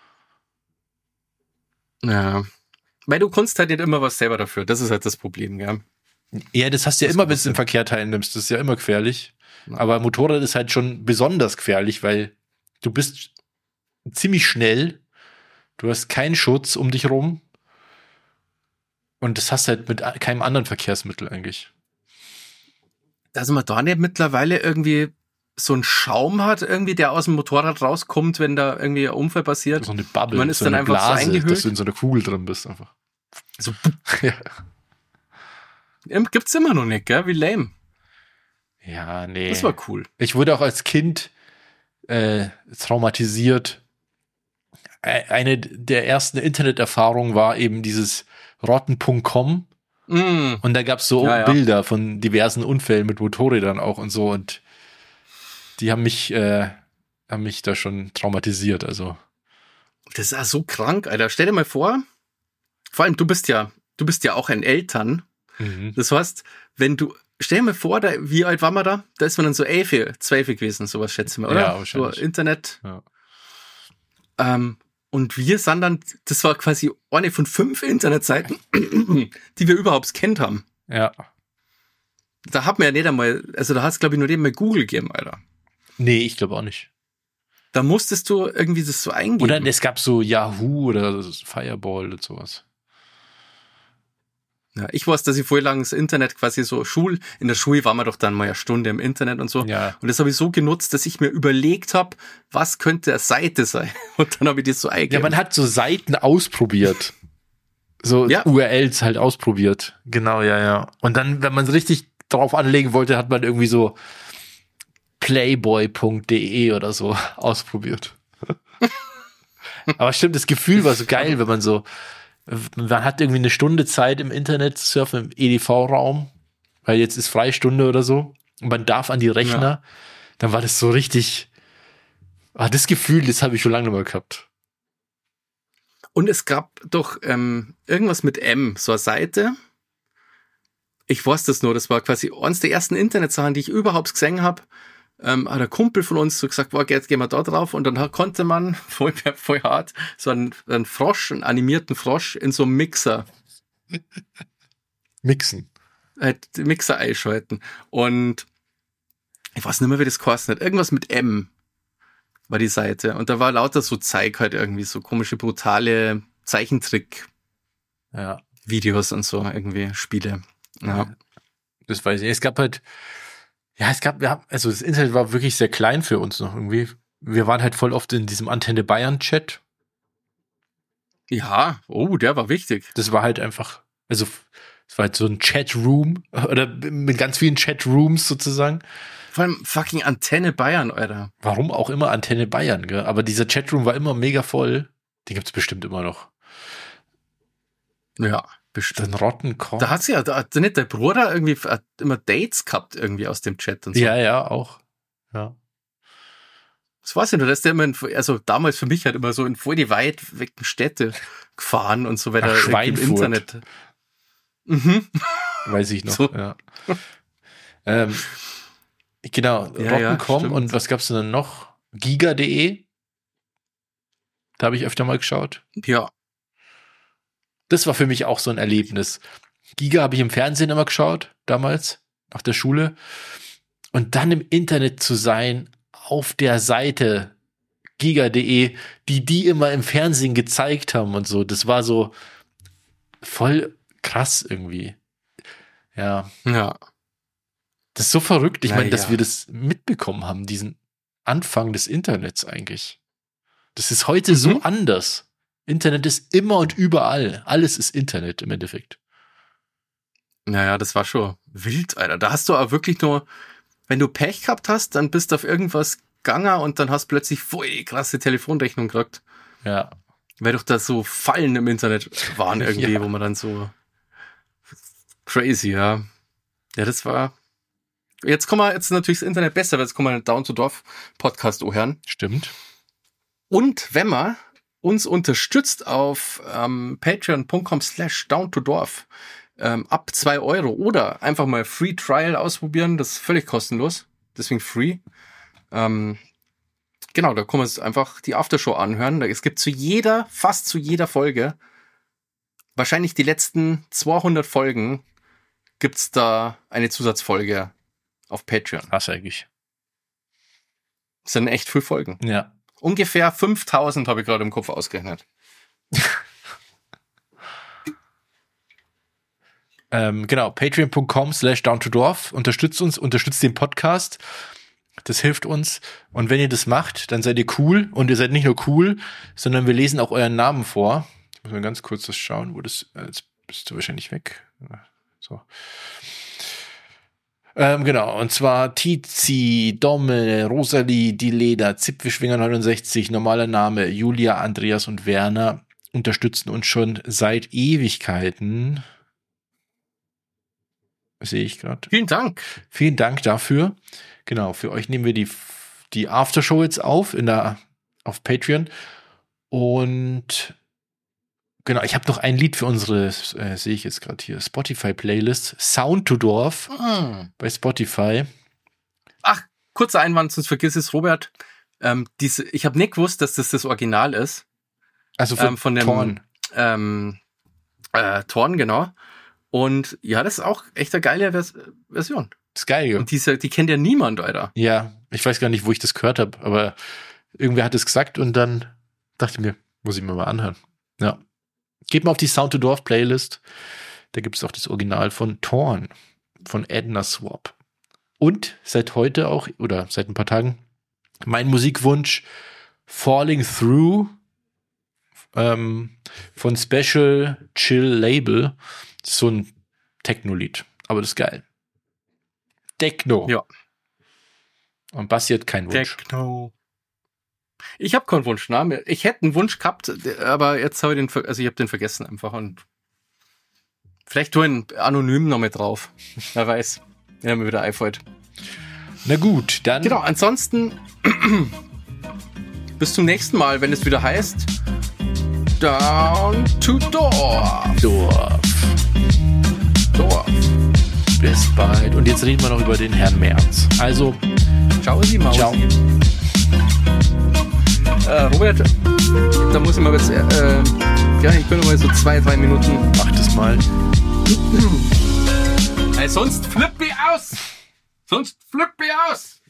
S2: Ja, weil du kannst halt nicht immer was selber dafür. Das ist halt das Problem, ja.
S1: Ja, das hast du ja immer, wenn du im Verkehr teilnimmst. Das ist ja immer gefährlich. Ja. Aber Motorrad ist halt schon besonders gefährlich, weil du bist ziemlich schnell. Du hast keinen Schutz um dich rum. Und das hast du halt mit keinem anderen Verkehrsmittel eigentlich.
S2: Dass man da nicht mittlerweile irgendwie so einen Schaum hat, irgendwie, der aus dem Motorrad rauskommt, wenn da irgendwie ein Unfall passiert.
S1: So eine Bubble,
S2: man ist
S1: so
S2: dann
S1: eine
S2: einfach
S1: Blase,
S2: so eingehüllt.
S1: dass du in so einer Kugel drin bist einfach.
S2: So,
S1: Ja.
S2: gibt's immer noch nicht, gell? Wie lame.
S1: Ja, nee.
S2: Das war cool.
S1: Ich wurde auch als Kind traumatisiert. Eine der ersten Interneterfahrungen war eben dieses rotten.com.
S2: Mm.
S1: Und da gab's so Bilder von diversen Unfällen mit Motorrädern auch und so. Und die haben mich da schon traumatisiert. Also.
S2: Das ist ja so krank, Alter. Stell dir mal vor, vor allem du bist ja auch ein Eltern.
S1: Mhm.
S2: Das heißt, stell dir mal vor, wie alt war man da? Da ist man dann so 11, 12 gewesen, sowas schätze ich mal, oder?
S1: Ja, wahrscheinlich.
S2: So Internet.
S1: Ja.
S2: Und wir sind dann, das war quasi eine von 5 Internetseiten, die wir überhaupt kennt haben.
S1: Ja.
S2: Da hat man ja nicht einmal, also da hast glaube ich nur mal Google gegeben, Alter.
S1: Nee, ich glaube auch nicht.
S2: Da musstest du irgendwie das so eingeben.
S1: Oder es gab so Yahoo oder Fireball und sowas.
S2: Ja, ich weiß, dass ich vorher lang das Internet quasi so in der Schule war man doch dann mal eine Stunde im Internet und so.
S1: Ja.
S2: Und das habe ich so genutzt, dass ich mir überlegt habe, was könnte eine Seite sein? Und dann habe ich das so eingegeben.
S1: Ja, man hat so Seiten ausprobiert. So URLs halt ausprobiert. Genau, ja. Und dann, wenn man es richtig drauf anlegen wollte, hat man irgendwie so playboy.de oder so ausprobiert. Aber stimmt, das Gefühl war so geil, wenn man hat irgendwie eine Stunde Zeit im Internet zu surfen, im EDV-Raum, weil jetzt ist Freistunde oder so, und man darf an die Rechner, dann war das so richtig, das Gefühl, das habe ich schon lange nicht mehr gehabt.
S2: Und es gab doch irgendwas mit M, so eine Seite. Ich weiß das nur, das war quasi eines der ersten Internetsachen, die ich überhaupt gesehen habe. Hat ein Kumpel von uns so gesagt, jetzt gehen wir da drauf, und dann konnte man voll hart so einen Frosch, einen animierten Frosch in so einem Mixer Mixer einschalten. Und ich weiß nicht mehr, wie das geheißen hat. Irgendwas mit M war die Seite. Und da war lauter so Zeug halt irgendwie, so komische, brutale Zeichentrick-Videos und so irgendwie, Spiele. Ja.
S1: Das weiß ich. Also das Internet war wirklich sehr klein für uns noch irgendwie. Wir waren halt voll oft in diesem Antenne Bayern Chat.
S2: Ja, der war wichtig.
S1: Das war halt einfach, also es war halt so ein Chatroom oder mit ganz vielen Chatrooms sozusagen.
S2: Vor allem fucking Antenne Bayern, Alter.
S1: Warum auch immer Antenne Bayern, gell? Aber dieser Chatroom war immer mega voll. Den gibt's bestimmt immer noch.
S2: Ja, bestimmt.
S1: Den Rottenkorn.
S2: Da hat nicht der Bruder irgendwie immer Dates gehabt irgendwie aus dem Chat und so.
S1: Ja, auch. Ja.
S2: Das weiß ich nur, dass der immer, also damals für mich halt immer so in voll die weit weiten Städte gefahren und so weiter.
S1: Schweinfurt.
S2: Im Internet. Mhm.
S1: Weiß ich noch,
S2: so.
S1: Ja. Genau, Rottencom und was gab's denn dann noch? Giga.de. Da habe ich öfter mal geschaut.
S2: Ja.
S1: Das war für mich auch so ein Erlebnis. Giga habe ich im Fernsehen immer geschaut, damals, nach der Schule. Und dann im Internet zu sein, auf der Seite Giga.de, die immer im Fernsehen gezeigt haben und so. Das war so voll krass irgendwie. Ja.
S2: Ja.
S1: Das ist so verrückt. Ich meine, dass wir das mitbekommen haben, diesen Anfang des Internets eigentlich. Das ist heute so anders. Internet ist immer und überall. Alles ist Internet im Endeffekt.
S2: Naja, das war schon wild, Alter. Da hast du aber wirklich nur, wenn du Pech gehabt hast, dann bist du auf irgendwas gegangen und dann hast plötzlich voll die krasse Telefonrechnung gekriegt.
S1: Ja.
S2: Weil doch da so Fallen im Internet waren irgendwie, wo man dann so crazy, ja. Ja, das war. Jetzt ist natürlich das Internet besser, weil jetzt kommen wir einen Down to Dorf Podcast hören.
S1: Stimmt.
S2: Und wenn man uns unterstützt auf patreon.com/downtodorf ab 2 € oder einfach mal Free Trial ausprobieren, das ist völlig kostenlos, deswegen free. Genau, da kann man einfach die Aftershow anhören. Es gibt fast zu jeder Folge, wahrscheinlich die letzten 200 Folgen, gibt's da eine Zusatzfolge auf Patreon.
S1: Krass eigentlich.
S2: Das sind echt viele Folgen.
S1: Ja.
S2: Ungefähr 5.000 habe ich gerade im Kopf ausgerechnet.
S1: Genau, patreon.com/downtodorf. Unterstützt uns, unterstützt den Podcast. Das hilft uns. Und wenn ihr das macht, dann seid ihr cool. Und ihr seid nicht nur cool, sondern wir lesen auch euren Namen vor. Ich muss mal ganz kurz das schauen, wo das, jetzt bist du wahrscheinlich weg. So. Genau, und zwar Tizi, Dommel, Rosalie, Die Leder, Zipfischwinger 69, normaler Name, Julia, Andreas und Werner unterstützen uns schon seit Ewigkeiten. Sehe ich gerade.
S2: Vielen Dank.
S1: Vielen Dank dafür. Genau, für euch nehmen wir die Aftershow jetzt auf auf Patreon. Und genau, ich habe noch ein Lied für unsere, sehe ich jetzt gerade hier, Spotify-Playlist, Sound to Dorf bei Spotify.
S2: Ach, kurzer Einwand, sonst vergiss es, Robert. Ich habe nicht gewusst, dass das Original ist.
S1: Also
S2: von dem
S1: Torn.
S2: Torn, genau. Und ja, das ist auch echt eine geile Version.
S1: Das ist geil, ja.
S2: Und die kennt ja niemand, Alter.
S1: Ja, ich weiß gar nicht, wo ich das gehört habe, aber irgendwer hat es gesagt und dann dachte ich mir, muss ich mir mal anhören. Ja. Geht mal auf die Sound to Dorf Playlist. Da gibt es auch das Original von Torn, von Edna Swap. Und seit heute auch, oder seit ein paar Tagen, mein Musikwunsch Falling Through von Special Chill Label. So ein Techno-Lied. Aber das ist geil. Techno.
S2: Ja.
S1: Und Basti hat keinen Wunsch.
S2: Techno. Ich habe keinen Wunsch, ne? Ich hätte einen Wunsch gehabt, aber jetzt habe ich ich habe den vergessen einfach und vielleicht tue ich ihn anonym noch mit drauf. Wer weiß. Ja, mir wieder einfällt.
S1: Na gut, dann.
S2: Genau, ansonsten bis zum nächsten Mal, wenn es wieder heißt Down to Dorf.
S1: Dorf. Bis bald. Und jetzt reden wir noch über den Herrn Merz. Also,
S2: ciao, Sie Mausi.
S1: Ciao.
S2: Robert, da muss ich mal jetzt, ich bin noch mal so 2-3 Minuten.
S1: Mach das mal.
S2: Sonst flipp mich aus!